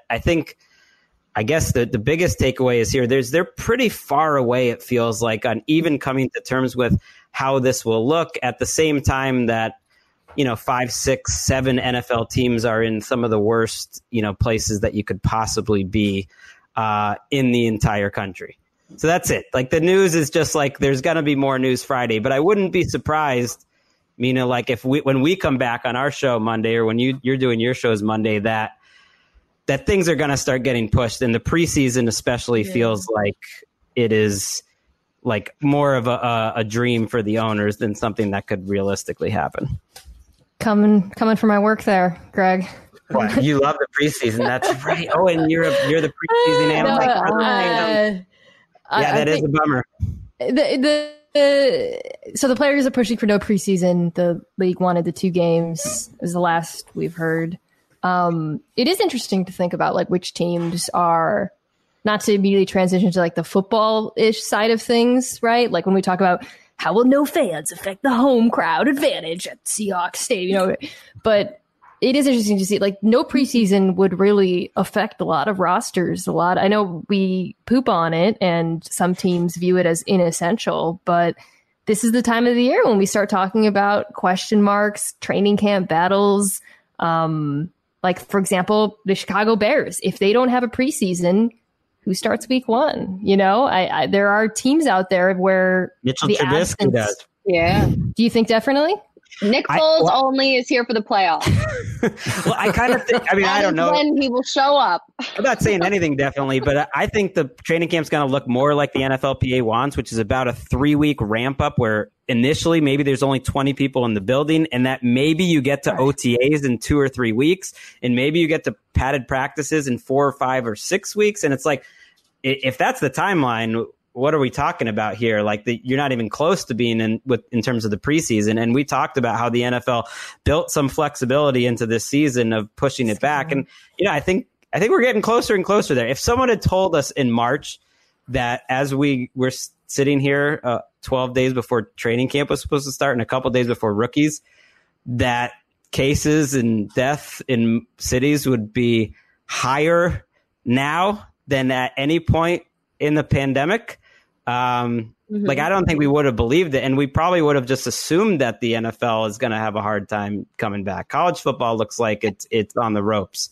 Speaker 3: I guess the biggest takeaway is here. They're pretty far away, it feels like, on even coming to terms with how this will look at the same time that, 5, 6, 7 NFL teams are in some of the worst, places that you could possibly be in the entire country. So that's it. Like the news is just like there's going to be more news Friday, but I wouldn't be surprised, like if when we come back on our show Monday, or when you're doing your shows Monday, that things are going to start getting pushed, and the preseason especially feels like it is like more of a dream for the owners than something that could realistically happen.
Speaker 4: Coming for my work there, Greg.
Speaker 3: What? You love the preseason. That's right. Oh, and you're the preseason analyst. That is a bummer.
Speaker 4: So the players are pushing for no preseason. The league wanted the 2 games. Is the last we've heard. It is interesting to think about like which teams are, not to immediately transition to like the football-ish side of things, right? Like when we talk about how will no fans affect the home crowd advantage at Seahawks Stadium, but it is interesting to see like no preseason would really affect a lot of rosters. I know we poop on it and some teams view it as inessential, but this is the time of the year when we start talking about question marks, training camp battles, like, for example, the Chicago Bears, if they don't have a preseason, who starts week 1? There are teams out there where
Speaker 3: Mitchell Trubisky does.
Speaker 7: Yeah.
Speaker 4: Do you think definitely?
Speaker 7: Nick Foles only is here for the playoffs.
Speaker 3: Well, I kind of think, I don't know
Speaker 7: when he will show up.
Speaker 3: I'm not saying anything definitely, but I think the training camp's going to look more like the NFLPA wants, which is about a 3-week ramp up where initially maybe there's only 20 people in the building, and that maybe you get to OTAs in 2 or 3 weeks, and maybe you get to padded practices in 4 or 5 or 6 weeks. And it's like, if that's the timeline, what are we talking about here? Like you're not even close to being in terms of the preseason. And we talked about how the NFL built some flexibility into this season of pushing it back. And, I think we're getting closer and closer there. If someone had told us in March that as we were sitting here 12 days before training camp was supposed to start and a couple days before rookies, that cases and death in cities would be higher now than at any point in the pandemic, like I don't think we would have believed it, and we probably would have just assumed that the NFL is going to have a hard time coming back. College football looks like it's on the ropes.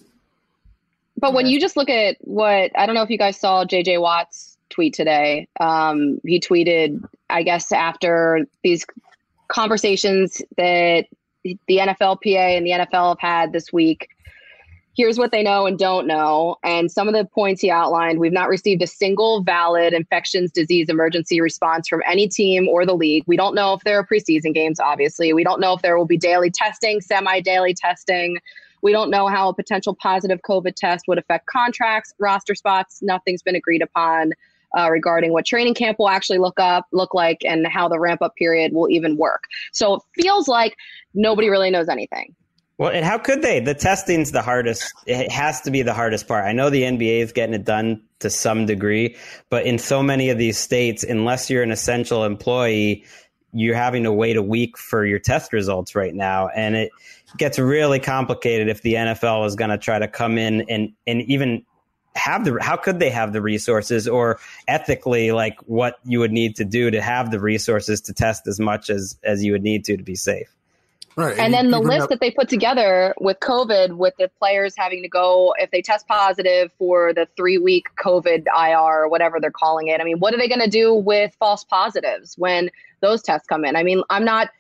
Speaker 7: But when you just look at I don't know if you guys saw JJ Watt's tweet today. He tweeted, I guess, after these conversations that the NFLPA and the NFL have had this week. Here's what they know and don't know. And some of the points he outlined: we've not received a single valid infectious disease emergency response from any team or the league. We don't know if there are preseason games, obviously. We don't know if there will be daily testing, semi-daily testing. We don't know how a potential positive COVID test would affect contracts, roster spots. Nothing's been agreed upon regarding what training camp will actually look like and how the ramp-up period will even work. So it feels like nobody really knows anything.
Speaker 3: Well, and how could they? The testing's the hardest. It has to be the hardest part. I know the NBA is getting it done to some degree, but in so many of these states, unless you're an essential employee, you're having to wait a week for your test results right now. And it gets really complicated if the NFL is going to try to come in and even have how could they have the resources, or ethically, like what you would need to do to have the resources to test as much as you would need to be safe.
Speaker 6: Right.
Speaker 7: And then the list that they put together with COVID, with the players having to go, if they test positive for the 3-week COVID IR or whatever they're calling it. I mean, what are they going to do with false positives when those tests come in? I mean,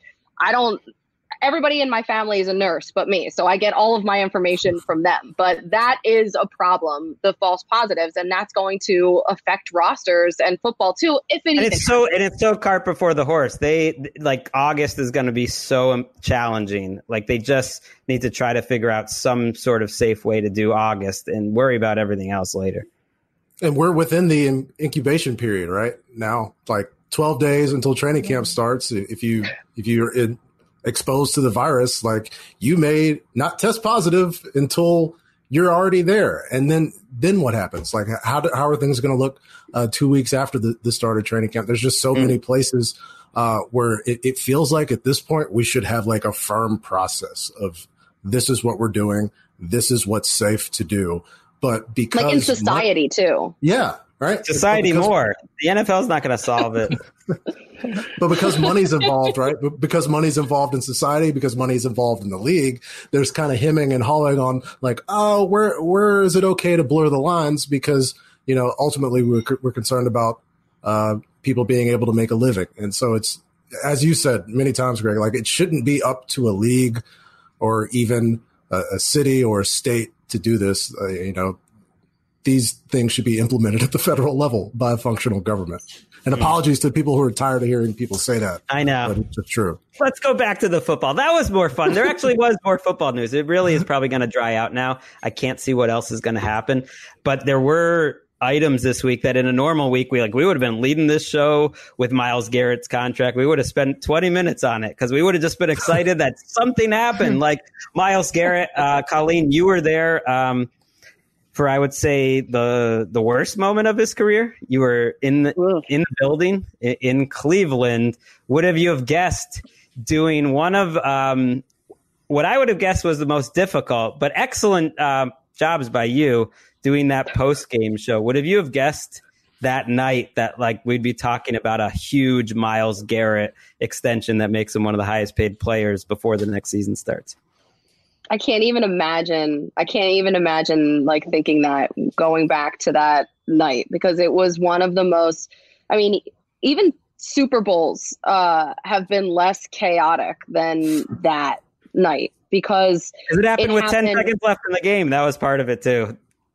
Speaker 7: everybody in my family is a nurse but me, so I get all of my information from them. But that is a problem, the false positives, and that's going to affect rosters and football too. If anything,
Speaker 3: it's so cart before the horse. August is going to be so challenging. Like they just need to try to figure out some sort of safe way to do August and worry about everything else later.
Speaker 6: And we're within the incubation period right now, like 12 days until training camp starts. If you're exposed to the virus, like you may not test positive until you're already there. And then what happens? Like how are things going to look 2 weeks after the start of training camp? There's just so many places where it feels like at this point we should have like a firm process of this is what we're doing. This is what's safe to do. But because
Speaker 7: like in society too.
Speaker 6: Yeah. Right.
Speaker 3: Society more. The NFL is not going to solve it.
Speaker 6: But because money's involved, right? Because money's involved in society, because money's involved in the league, there's kind of hemming and hawing on like, oh, where is it okay to blur the lines? Because, ultimately we're concerned about people being able to make a living. And so it's, as you said many times, Greg, like it shouldn't be up to a league or even a city or a state to do this. These things should be implemented at the federal level by a functional government. And apologies to people who are tired of hearing people say that.
Speaker 3: I know.
Speaker 6: But it's true.
Speaker 3: Let's go back to the football. That was more fun. There actually was more football news. It really is probably going to dry out now. I can't see what else is going to happen. But there were items this week that in a normal week, we would have been leading this show with Myles Garrett's contract. We would have spent 20 minutes on it because we would have just been excited that something happened. Like Myles Garrett, Colleen, you were there. For, I would say, the worst moment of his career. You were in the building in Cleveland. Would have you have guessed doing one of what I would have guessed was the most difficult, but excellent jobs by you doing that post-game show? Would have you have guessed that night that like we'd be talking about a huge Myles Garrett extension that makes him one of the highest paid players before the next season starts?
Speaker 7: I can't even imagine like thinking that, going back to that night, because it was one of the most, even Super Bowls have been less chaotic than that night because
Speaker 3: it happened with 10 seconds left in the game. That was part of it too.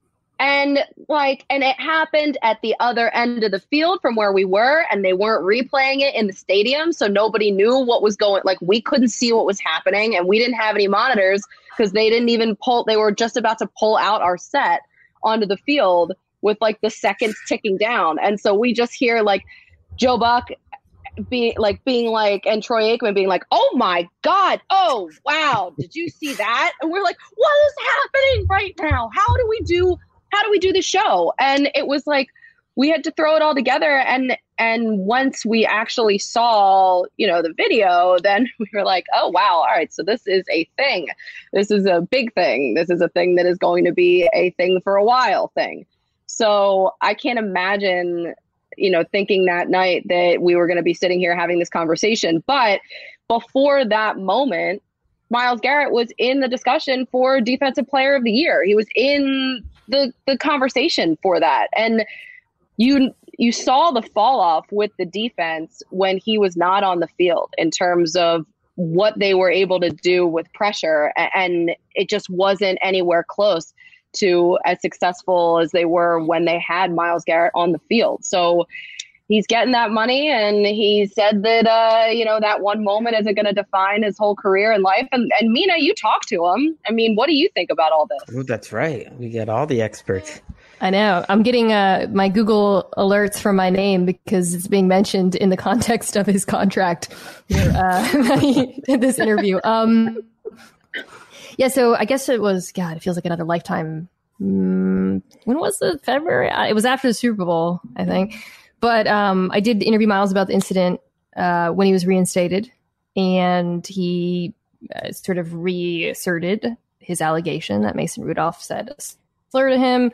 Speaker 7: And it happened at the other end of the field from where we were, and they weren't replaying it in the stadium. So nobody knew what was we couldn't see what was happening, and we didn't have any monitors because they didn't even they were just about to pull out our set onto the field with the seconds ticking down. And so we just hear Joe Buck and Troy Aikman being like, "Oh my God. Oh, wow. Did you see that?" And we're like, "What is happening right now? How do we do the show?" And it was we had to throw it all together. And once we actually saw, the video, then we were like, "Oh, wow. All right. So this is a thing. This is a big thing. This is a thing that is going to be a thing for a while thing." So I can't imagine, thinking that night that we were going to be sitting here having this conversation. But before that moment, Myles Garrett was in the discussion for Defensive Player of the Year. He was in the conversation for that. And you saw the fall off with the defense when he was not on the field in terms of what they were able to do with pressure. And it just wasn't anywhere close to as successful as they were when they had Myles Garrett on the field. So he's getting that money, and he said that, that one moment isn't going to define his whole career in life. And Mina, you talked to him. I mean, what do you think about all this?
Speaker 3: Ooh, that's right. We get all the experts.
Speaker 4: I know. I'm getting my Google alerts from my name because it's being mentioned in the context of his contract in this interview. Yeah, so I guess it was, God, it feels like another lifetime. When was it? February? It was after the Super Bowl, I think. But I did interview Myles about the incident when he was reinstated, and he sort of reasserted his allegation that Mason Rudolph said a slur to him.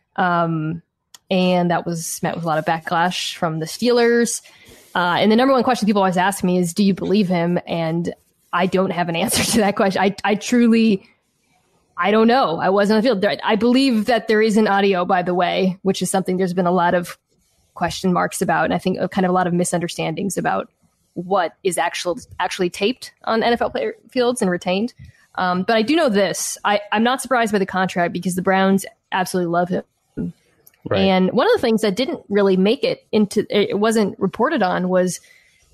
Speaker 4: And that was met with a lot of backlash from the Steelers. And the number one question people always ask me is, do you believe him? And I don't have an answer to that question. I truly, I don't know. I wasn't on the field. I believe that there is an audio, by the way, which is something there's been a lot of question marks about. And I think kind of a lot of misunderstandings about what is actually taped on NFL player fields and retained. But I do know this. I'm not surprised by the contract because the Browns absolutely love him. Right. And one of the things that didn't really make it wasn't reported on was,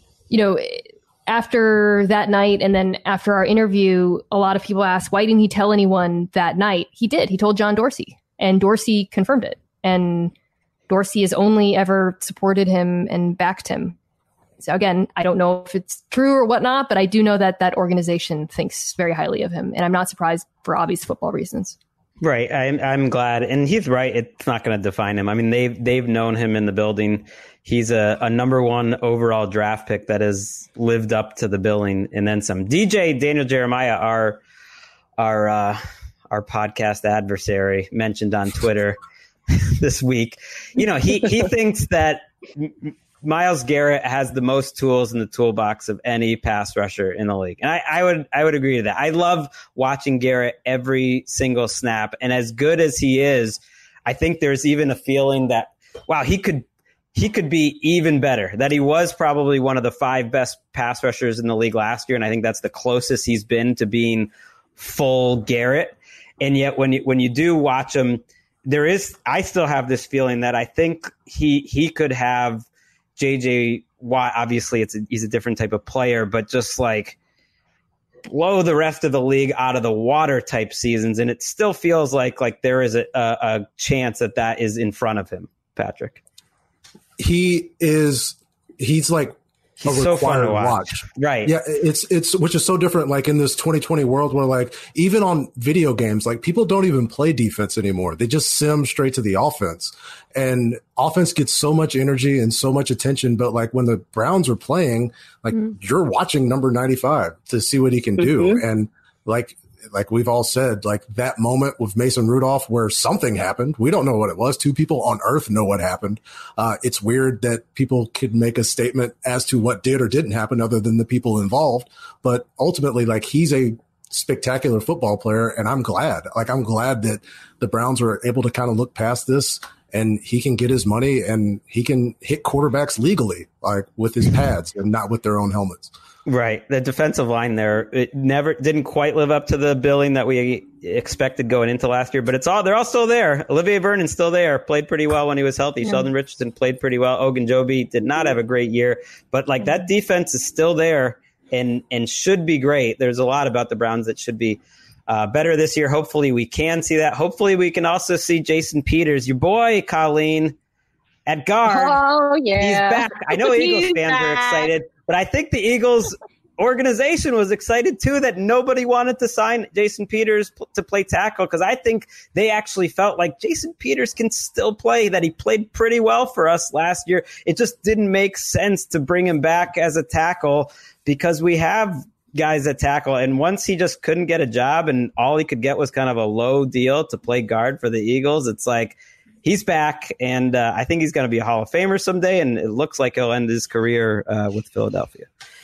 Speaker 4: after that night and then after our interview, a lot of people asked, why didn't he tell anyone that night? He did. He told John Dorsey, and Dorsey confirmed it. And Dorsey has only ever supported him and backed him. So again, I don't know if it's true or whatnot, but I do know that that organization thinks very highly of him. And I'm not surprised for obvious football reasons.
Speaker 3: Right. I'm glad. And he's right. It's not going to define him. I mean, they've known him in the building. He's a number one overall draft pick that has lived up to the billing and then some. DJ Daniel Jeremiah, our podcast adversary, mentioned on Twitter this week, he thinks that Myles Garrett has the most tools in the toolbox of any pass rusher in the league. And I would agree to that. I love watching Garrett every single snap. And as good as he is, I think there's even a feeling that, wow, he could be even better, that he was probably one of the 5 best pass rushers in the league last year. And I think that's the closest he's been to full Garrett. And yet when you do watch him, I still have this feeling that I think he could have JJ Watt. Obviously he's a different type of player, but just blow the rest of the league out of the water type seasons. And it still feels like there is a chance that is in front of him, Patrick. He's so fun to watch. Right.
Speaker 6: Yeah. It's which is so different. Like in this 2020 world where even on video games, people don't even play defense anymore. They just sim straight to the offense, and offense gets so much energy and so much attention. But when the Browns were playing, you're watching number 95 to see what he can do. Mm-hmm. And like we've all said, that moment with Mason Rudolph where something happened. We don't know what it was. 2 people on earth know what happened. It's weird that people could make a statement as to what did or didn't happen other than the people involved. But ultimately, he's a spectacular football player, and I'm glad. I'm glad that the Browns were able to kind of look past this and he can get his money and he can hit quarterbacks legally, like with his pads and not with their own helmets.
Speaker 3: Right. The defensive line there, it never didn't quite live up to the billing that we expected going into last year, but they're all still there. Olivier Vernon's still there, played pretty well when he was healthy. Yeah. Sheldon Richardson played pretty well. Ogunjobi did not have a great year, but like that defense is still there and should be great. There's a lot about the Browns that should be better this year. Hopefully we can see that. Hopefully we can also see Jason Peters, your boy, Colleen, at guard.
Speaker 7: Oh, yeah.
Speaker 3: He's back. I know Eagles fans are excited, but I think the Eagles organization was excited too that nobody wanted to sign Jason Peters to play tackle, because I think they actually felt like Jason Peters can still play, that he played pretty well for us last year. It just didn't make sense to bring him back as a tackle because we have guys at tackle, and once he just couldn't get a job and all he could get was kind of a low deal to play guard for the Eagles, it's like he's back, and I think he's going to be a Hall of Famer someday, and it looks like he'll end his career with Philadelphia.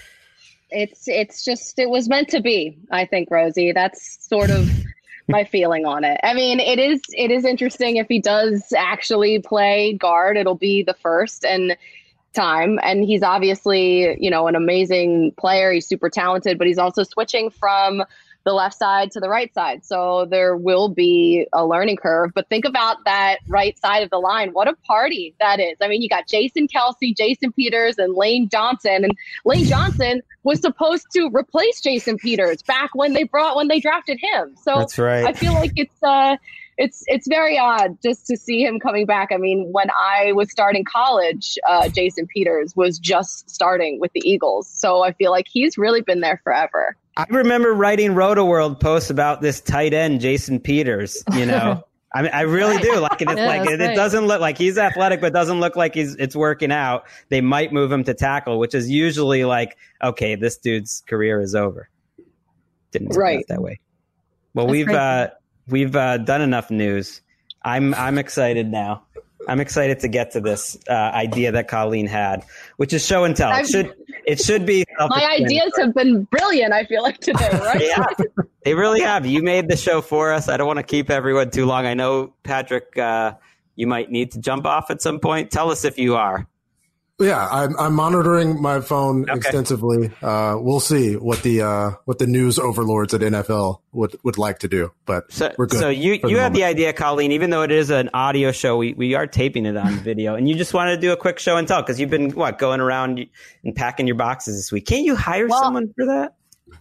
Speaker 7: It was meant to be, I think, Rosie. That's sort of my feeling on it. I mean, it is interesting if he does actually play guard. It'll be the first time, and he's obviously, an amazing player. He's super talented, but he's also switching from the left side to the right side. So there will be a learning curve, but think about that right side of the line. What a party that is. I mean, you got Jason Kelce, Jason Peters, and Lane Johnson. And Lane Johnson was supposed to replace Jason Peters back when they drafted him. So
Speaker 3: that's right.
Speaker 7: I feel like it's very odd just to see him coming back. I mean, when I was starting college, Jason Peters was just starting with the Eagles. So I feel like he's really been there forever.
Speaker 3: I remember writing Roto-World posts about this tight end, Jason Peters, I mean, I really do. Like, it doesn't look like he's athletic, but doesn't look like it's working out. They might move him to tackle, which is usually like, okay, this dude's career is over. Didn't work out that way. Well, we've done enough news. I'm excited now. I'm excited to get to this idea that Colleen had, which is show and tell. It should be.
Speaker 7: My ideas have been brilliant, I feel like, today, right?
Speaker 3: Yeah, they really have. You made the show for us. I don't want to keep everyone too long. I know, Patrick, you might need to jump off at some point. Tell us if you are.
Speaker 6: Yeah, I'm monitoring my phone extensively. We'll see what the news overlords at NFL would like to do, but we're good.
Speaker 3: So you had the idea, Colleen, even though it is an audio show, we are taping it on video, and you just wanted to do a quick show and tell because you've been going around and packing your boxes this week. Can't you hire someone for that?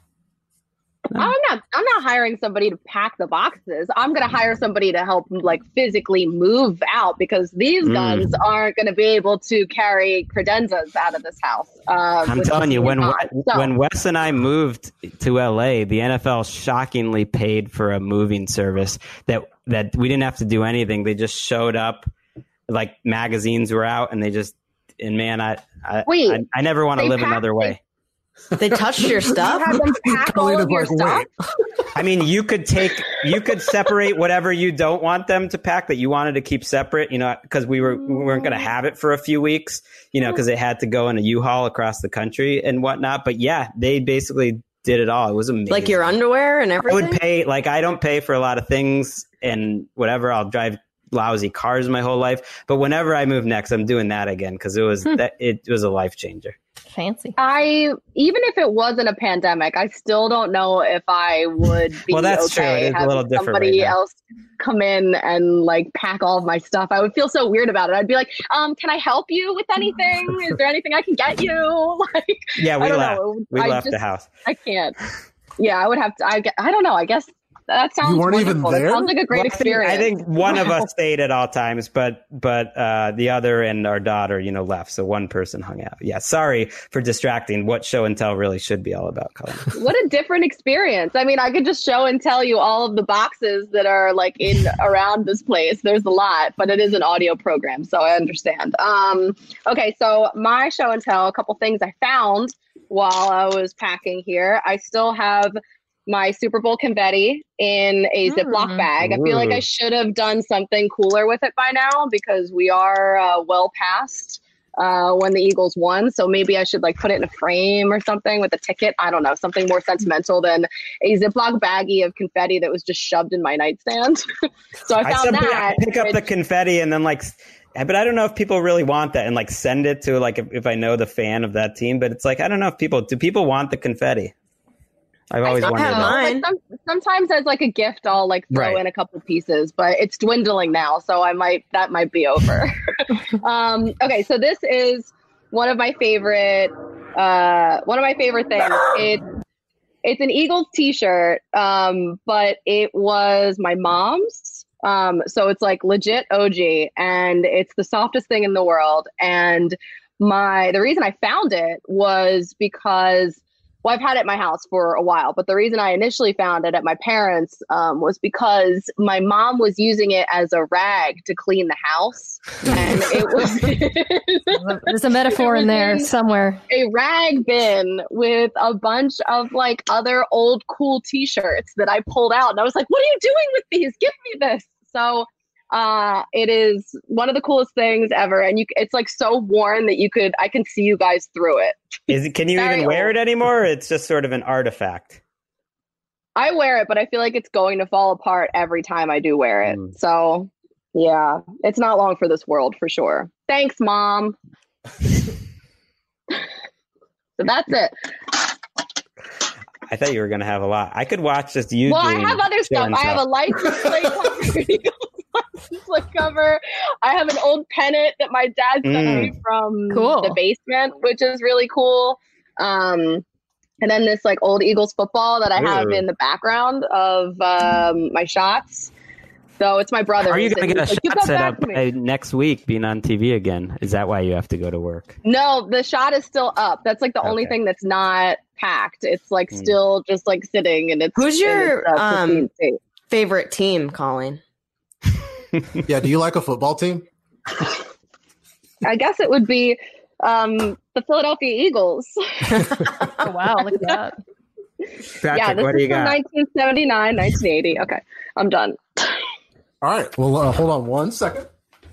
Speaker 7: No. I'm not hiring somebody to pack the boxes. I'm going to hire somebody to help physically move out because these guns aren't going to be able to carry credenzas out of this house.
Speaker 3: I'm telling you, when Wes and I moved to LA, the NFL shockingly paid for a moving service that we didn't have to do anything. They just showed up, like magazines were out, and I never want to live another way.
Speaker 5: They touched your stuff?
Speaker 7: You had them pack all of your stuff?
Speaker 3: I mean, you could separate whatever you don't want them to pack that you wanted to keep separate, because we weren't going to have it for a few weeks, because it had to go in a U-Haul across the country and whatnot. But yeah, they basically did it all. It was amazing.
Speaker 5: Like your underwear and everything?
Speaker 3: I would pay, I don't pay for a lot of things and whatever. I'll drive lousy cars my whole life. But whenever I move next, I'm doing that again because it was a life changer.
Speaker 4: Fancy.
Speaker 7: Even if it wasn't a pandemic, I still don't know if I would be
Speaker 3: that's true. It is a little different
Speaker 7: somebody else come in and pack all of my stuff. I would feel so weird about it. I'd be like, can I help you with anything? Is there anything I can get you?
Speaker 3: Yeah, we left the house.
Speaker 7: I can't. Yeah, I would have to. I don't know. I guess that sounds.
Speaker 6: You weren't
Speaker 7: wonderful.
Speaker 6: even there.
Speaker 7: That sounds like a great experience.
Speaker 3: I think one of us stayed at all times, but the other and our daughter, left. So one person hung out. Yeah, sorry for distracting. What show and tell really should be all about, Colin.
Speaker 7: What a different experience. I mean, I could just show and tell you all of the boxes that are in around this place. There's a lot, but it is an audio program, so I understand. Okay, so my show and tell. A couple things I found while I was packing here. I still have my Super Bowl confetti in a Ziploc bag. I feel like I should have done something cooler with it by now because we are well past when the Eagles won. So maybe I should like put it in a frame or something with a ticket. I don't know, something more sentimental than a Ziploc baggie of confetti that was just shoved in my nightstand. So I found that.
Speaker 3: I pick up the confetti and then like, but I don't know if people really want that and like send it to like if I know the fan of that team. But it's like I don't know if do people want the confetti? I've always wondered that.
Speaker 7: Like sometimes as like a gift, I'll like throw in a couple pieces, but it's dwindling now, so that might be over. Okay, so this is one of my favorite things. It's an Eagles t-shirt, but it was my mom's. So it's like legit OG, and it's the softest thing in the world. And the reason I found it was because, well, I've had it at my house for a while, but the reason I initially found it at my parents' was because my mom was using it as a rag to clean the house. And it was...
Speaker 4: There's a metaphor in there somewhere.
Speaker 7: A rag bin with a bunch of like other old cool t-shirts that I pulled out. And I was like, what are you doing with these? Give me this. So it is one of the coolest things ever, and it's like so worn that I can see you guys through it.
Speaker 3: Can you even wear it anymore? Or it's just sort of an artifact.
Speaker 7: I wear it, but I feel like it's going to fall apart every time I do wear it. So yeah, it's not long for this world for sure. Thanks, Mom. So that's it.
Speaker 3: I thought you were going to have a lot. I could watch this YouTube.
Speaker 7: Well, I have other stuff. I have a license plate cover. I have an old pennant that my dad sent me from the basement, which is really cool. And then this like old Eagles football that I have in the background of my shots. So it's my brother.
Speaker 3: Are you going to get a shot set up next week being on TV again? Is that why you have to go to work?
Speaker 7: No, the shot is still up. That's like the only thing that's not packed. It's like still just like sitting, and it's.
Speaker 5: Who's your favorite team, Colleen?
Speaker 6: Yeah, do you like a football team?
Speaker 7: I guess it would be the Philadelphia Eagles.
Speaker 4: Oh wow, look at that.
Speaker 3: Patrick,
Speaker 7: this
Speaker 3: what do you got?
Speaker 7: 1979, 1980. Okay, I'm done.
Speaker 6: All right. Well, hold on one second.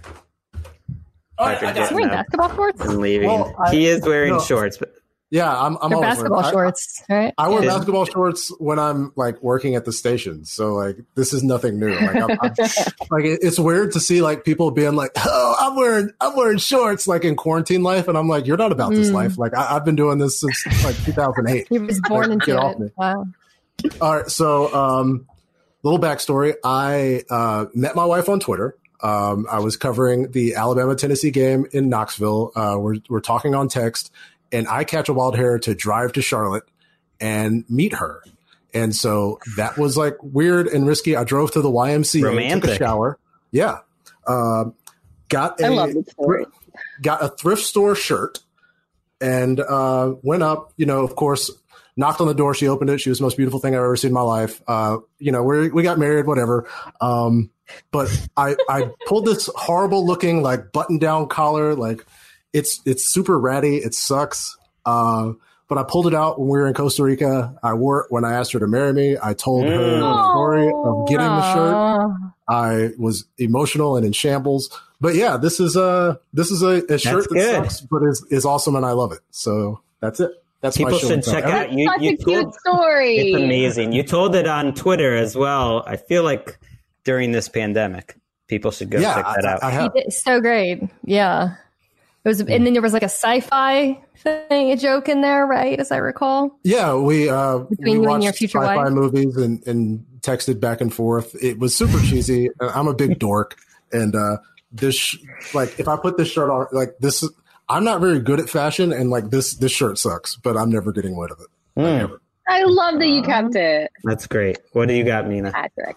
Speaker 4: Is he wearing basketball shorts?
Speaker 3: And leaving. Well, he is wearing shorts, but
Speaker 6: yeah, I'm always
Speaker 4: basketball shorts, right?
Speaker 6: I wear basketball shorts when I'm like working at the station, so like this is nothing new. Like, like it's weird to see like people being like, "Oh, I'm wearing shorts," like in quarantine life, and I'm like, "You're not about this life." Like I've been doing this since like 2008.
Speaker 4: He was born into it. Wow.
Speaker 6: All right, so little backstory: I met my wife on Twitter. I was covering the Alabama-Tennessee game in Knoxville. We're talking on text. And I catch a wild hair to drive to Charlotte and meet her. And so that was like weird and risky. I drove to the YMCA, took a shower. Yeah. Got a thrift store shirt and went up, of course, knocked on the door. She opened it. She was the most beautiful thing I've ever seen in my life. We got married, whatever. But I pulled this horrible looking like button down collar, like, it's super ratty. It sucks. But I pulled it out when we were in Costa Rica. I wore it when I asked her to marry me. I told her the story of getting the shirt. I was emotional and in shambles. But yeah, this is a shirt that sucks, but is awesome, and I love it. So that's it. That's
Speaker 3: people
Speaker 6: my show.
Speaker 3: Should check out.
Speaker 7: Such a cute story.
Speaker 3: It's amazing. You told it on Twitter as well. I feel like during this pandemic, people should go check that out.
Speaker 4: I have. It's so great. Yeah. It was, and then there was like a sci-fi thing, a joke in there, right? As I recall.
Speaker 6: Yeah, we
Speaker 4: Between you and your future
Speaker 6: sci-fi
Speaker 4: wife.
Speaker 6: movies and texted back and forth. It was super cheesy. I'm a big dork, and this like if I put this shirt on, like this, I'm not very good at fashion, and like this shirt sucks, but I'm never getting rid of it.
Speaker 7: I love that you kept it.
Speaker 3: That's great. What do you got, Mina?
Speaker 7: Patrick.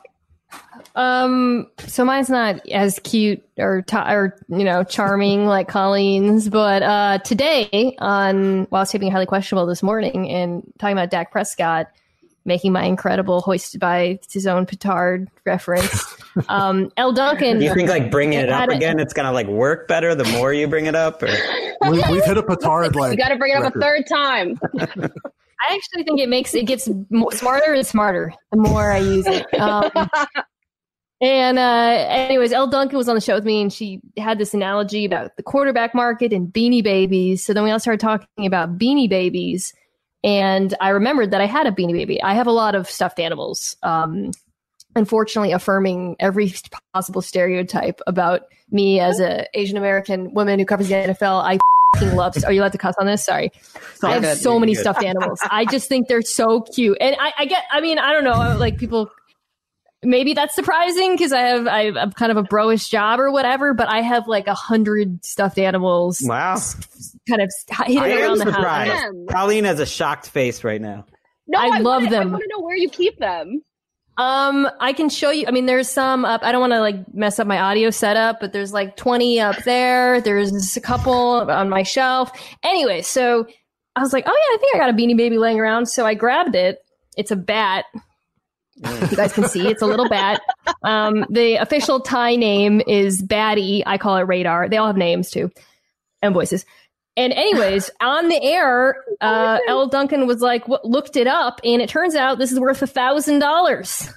Speaker 4: So mine's not as cute or charming like Colleen's, but today while I was taping Highly Questionable this morning and talking about Dak Prescott making my incredible hoisted by his own petard reference, L. Duncan.
Speaker 3: Do you think like bringing it up again, it's gonna like work better the more you bring it up? Or?
Speaker 6: We've hit a petard like
Speaker 7: you got to bring it up a third time.
Speaker 4: I actually think it gets smarter and smarter the more I use it. And anyways, Elle Duncan was on the show with me, and she had this analogy about the quarterback market and Beanie Babies. So then we all started talking about Beanie Babies, and I remembered that I had a Beanie Baby. I have a lot of stuffed animals, unfortunately affirming every possible stereotype about me as a Asian American woman who covers the NFL. I love. Are you allowed to cuss on this? Sorry. I have so many stuffed animals. I just think they're so cute. And I don't know, like people, maybe that's surprising because I'm kind of a bro-ish job or whatever, but I have like 100 stuffed animals.
Speaker 3: Wow.
Speaker 4: Kind of hidden around the
Speaker 3: surprised.
Speaker 4: house.
Speaker 3: Colleen has a shocked face right now.
Speaker 7: No,
Speaker 4: I love them.
Speaker 7: I want to know where you keep them.
Speaker 4: I can show you. I mean, there's some up. I don't want to like mess up my audio setup, but there's like 20 up there. There's a couple on my shelf. Anyway, so I was like, oh yeah, I think I got a Beanie Baby laying around. So I grabbed it. It's a bat. You guys can see it's a little bat. The official Thai name is Batty. I call it Radar. They all have names too and voices. And anyways, on the air, Elle Duncan was like, looked it up, and it turns out this is worth $1,000.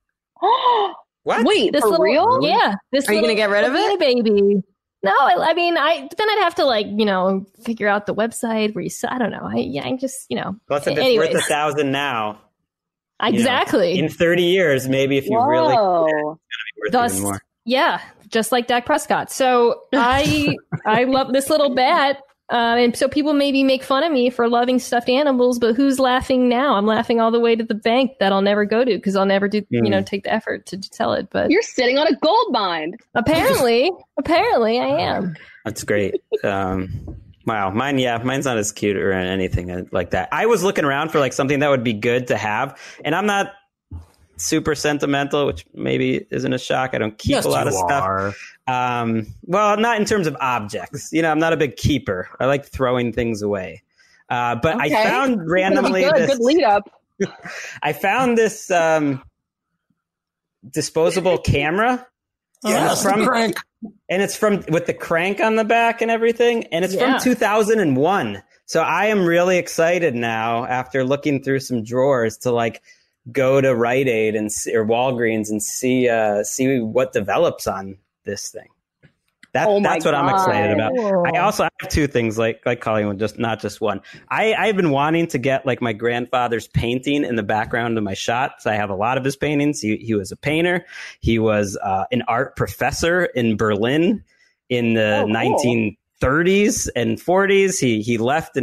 Speaker 3: What?
Speaker 7: Wait,
Speaker 4: this
Speaker 7: for
Speaker 4: little,
Speaker 7: real?
Speaker 4: Yeah.
Speaker 5: Are you gonna get rid of it,
Speaker 4: baby? No, I mean, then I'd have to like, figure out the website where I don't know. I just,
Speaker 3: Plus, if it's worth $1,000 now.
Speaker 4: Exactly.
Speaker 3: In 30 years, maybe if you really, it's gonna be worth even more.
Speaker 4: Yeah, just like Dak Prescott. So I love this little bat. And so people maybe make fun of me for loving stuffed animals, but who's laughing now? I'm laughing all the way to the bank that I'll never go to because I'll never do, take the effort to sell it. But
Speaker 7: you're sitting on a gold mine.
Speaker 4: Apparently I am.
Speaker 3: That's great. Wow. Mine's not as cute or anything like that. I was looking around for like something that would be good to have, and I'm not super sentimental, which maybe isn't a shock. I don't keep a lot of stuff. Well, not in terms of objects. I'm not a big keeper. I like throwing things away. But okay. I found randomly
Speaker 7: good lead up.
Speaker 3: I found this disposable camera.
Speaker 6: Yes, the crank.
Speaker 3: And it's with the crank on the back and everything. And it's from 2001. So I am really excited now after looking through some drawers to like go to Rite Aid or Walgreens and see what develops on this thing. That's what I'm excited about. Whoa. I also have two things like Colleen, not just one. I've been wanting to get like my grandfather's painting in the background of my shots. I have a lot of his paintings. He was a painter. He was an art professor in Berlin in the 1930s and 40s. He left in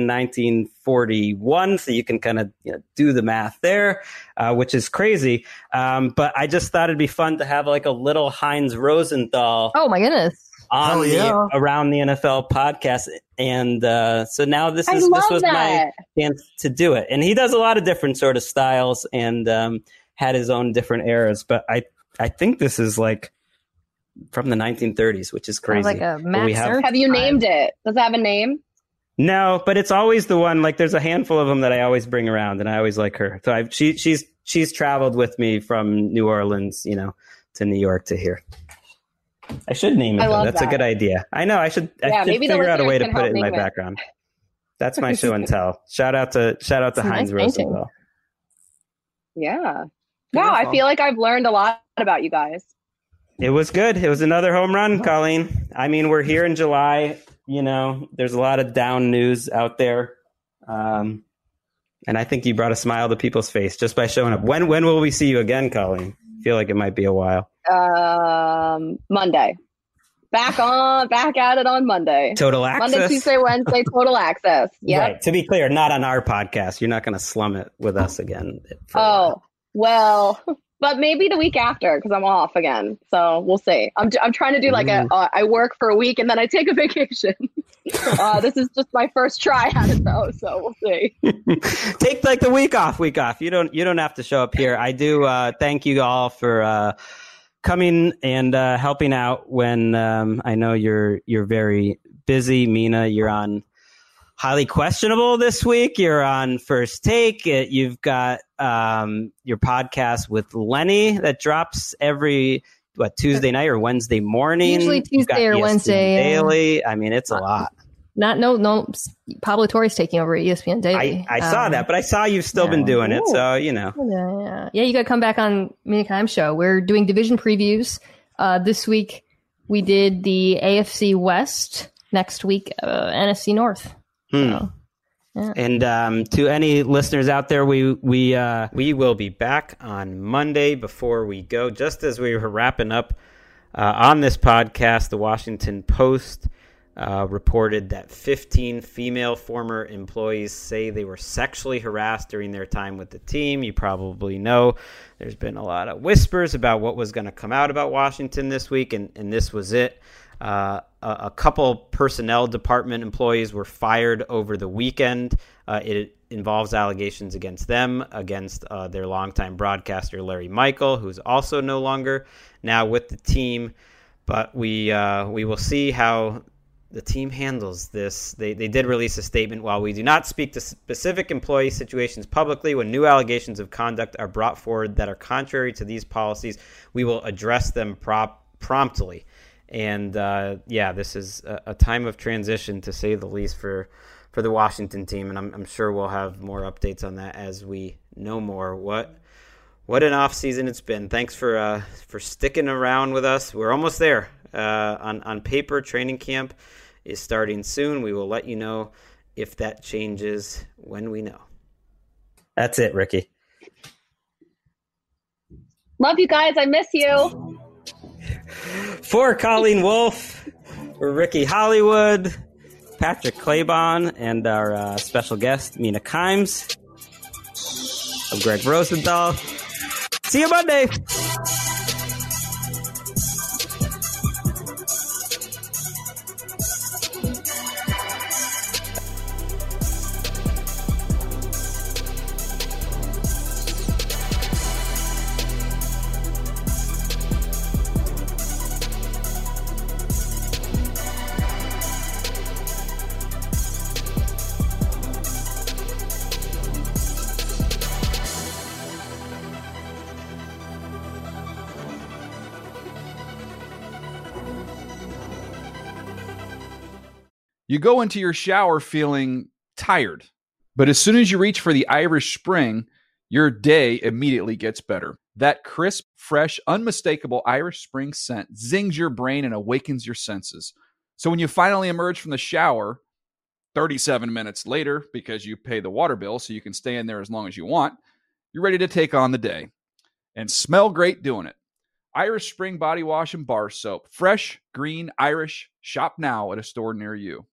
Speaker 3: 1941, so you can kind of do the math there, which is crazy. But I just thought it'd be fun to have like a little Heinz Rosenthal.
Speaker 4: Oh my goodness.
Speaker 3: Around the NFL podcast. And so now this was my chance to do it. And he does a lot of different sort of styles and had his own different eras. But I think this is like from the 1930s, which is crazy.
Speaker 4: Like a master.
Speaker 7: Have you named it? Does it have a name?
Speaker 3: No, but it's always the one. Like there's a handful of them that I always bring around, and I always like her. So she's traveled with me from New Orleans, to New York to here. I should name it, though. That's a good idea. I know. I should figure out a way to put it in my background. That's my show and tell. Shout out to Heinz Rosenthal.
Speaker 7: Yeah. Wow, I feel like I've learned a lot about you guys.
Speaker 3: It was good. It was another home run, Colleen. I mean, we're here in July. There's a lot of down news out there. And I think you brought a smile to people's face just by showing up. When will we see you again, Colleen? I feel like it might be a while.
Speaker 7: Monday. Back at it on Monday.
Speaker 3: Total access.
Speaker 7: Monday, Tuesday, Wednesday, total access. Yeah.
Speaker 3: Right. To be clear, not on our podcast. You're not going to slum it with us again.
Speaker 7: Well, but maybe the week after because I'm off again. So we'll see. I'm trying to do like I work for a week and then I take a vacation. This is just my first try at it though, so we'll see.
Speaker 3: Take like the week off. You don't have to show up here. I do thank you all for coming and helping out when I know you're very busy. Mina, you're on Highly Questionable this week. You're on First Take. You've got your podcast with Lenny that drops every Tuesday night or Wednesday morning.
Speaker 4: Usually Tuesday or Wednesday.
Speaker 3: Daily. I mean, it's a lot.
Speaker 4: No. Pablo Torre's taking over at ESPN Daily.
Speaker 3: I saw that, but I saw you've still been doing it, so you know.
Speaker 4: Yeah. You got to come back on Mina Kimes show. We're doing division previews this week. We did the AFC West. Next week, NFC North. So, yeah.
Speaker 3: And to any listeners out there, we will be back on Monday. Before we go, just as we were wrapping up on this podcast, the Washington Post reported that 15 female former employees say they were sexually harassed during their time with the team. You probably know there's been a lot of whispers about what was going to come out about Washington this week, and this was it. A couple personnel department employees were fired over the weekend. It involves allegations against them, against their longtime broadcaster, Larry Michael, who's also no longer now with the team. But we will see how the team handles this. They did release a statement. While we do not speak to specific employee situations publicly, when new allegations of conduct are brought forward that are contrary to these policies, we will address them promptly. And this is a time of transition, to say the least, for the Washington team. And I'm sure we'll have more updates on that as we know more. What an off season it's been. Thanks for sticking around with us. We're almost there. On paper, training camp is starting soon. We will let you know if that changes when we know. That's it, Ricky.
Speaker 7: Love you guys. I miss you.
Speaker 3: For Colleen Wolfe, for Ricky Hollywood, Patrick Claybon, and our special guest, Mina Kimes, I'm Greg Rosenthal. See you Monday.
Speaker 1: You go into your shower feeling tired, but as soon as you reach for the Irish Spring, your day immediately gets better. That crisp, fresh, unmistakable Irish Spring scent zings your brain and awakens your senses. So when you finally emerge from the shower 37 minutes later, because you pay the water bill so you can stay in there as long as you want, you're ready to take on the day and smell great doing it. Irish Spring Body Wash and Bar Soap. Fresh, green, Irish. Shop now at a store near you.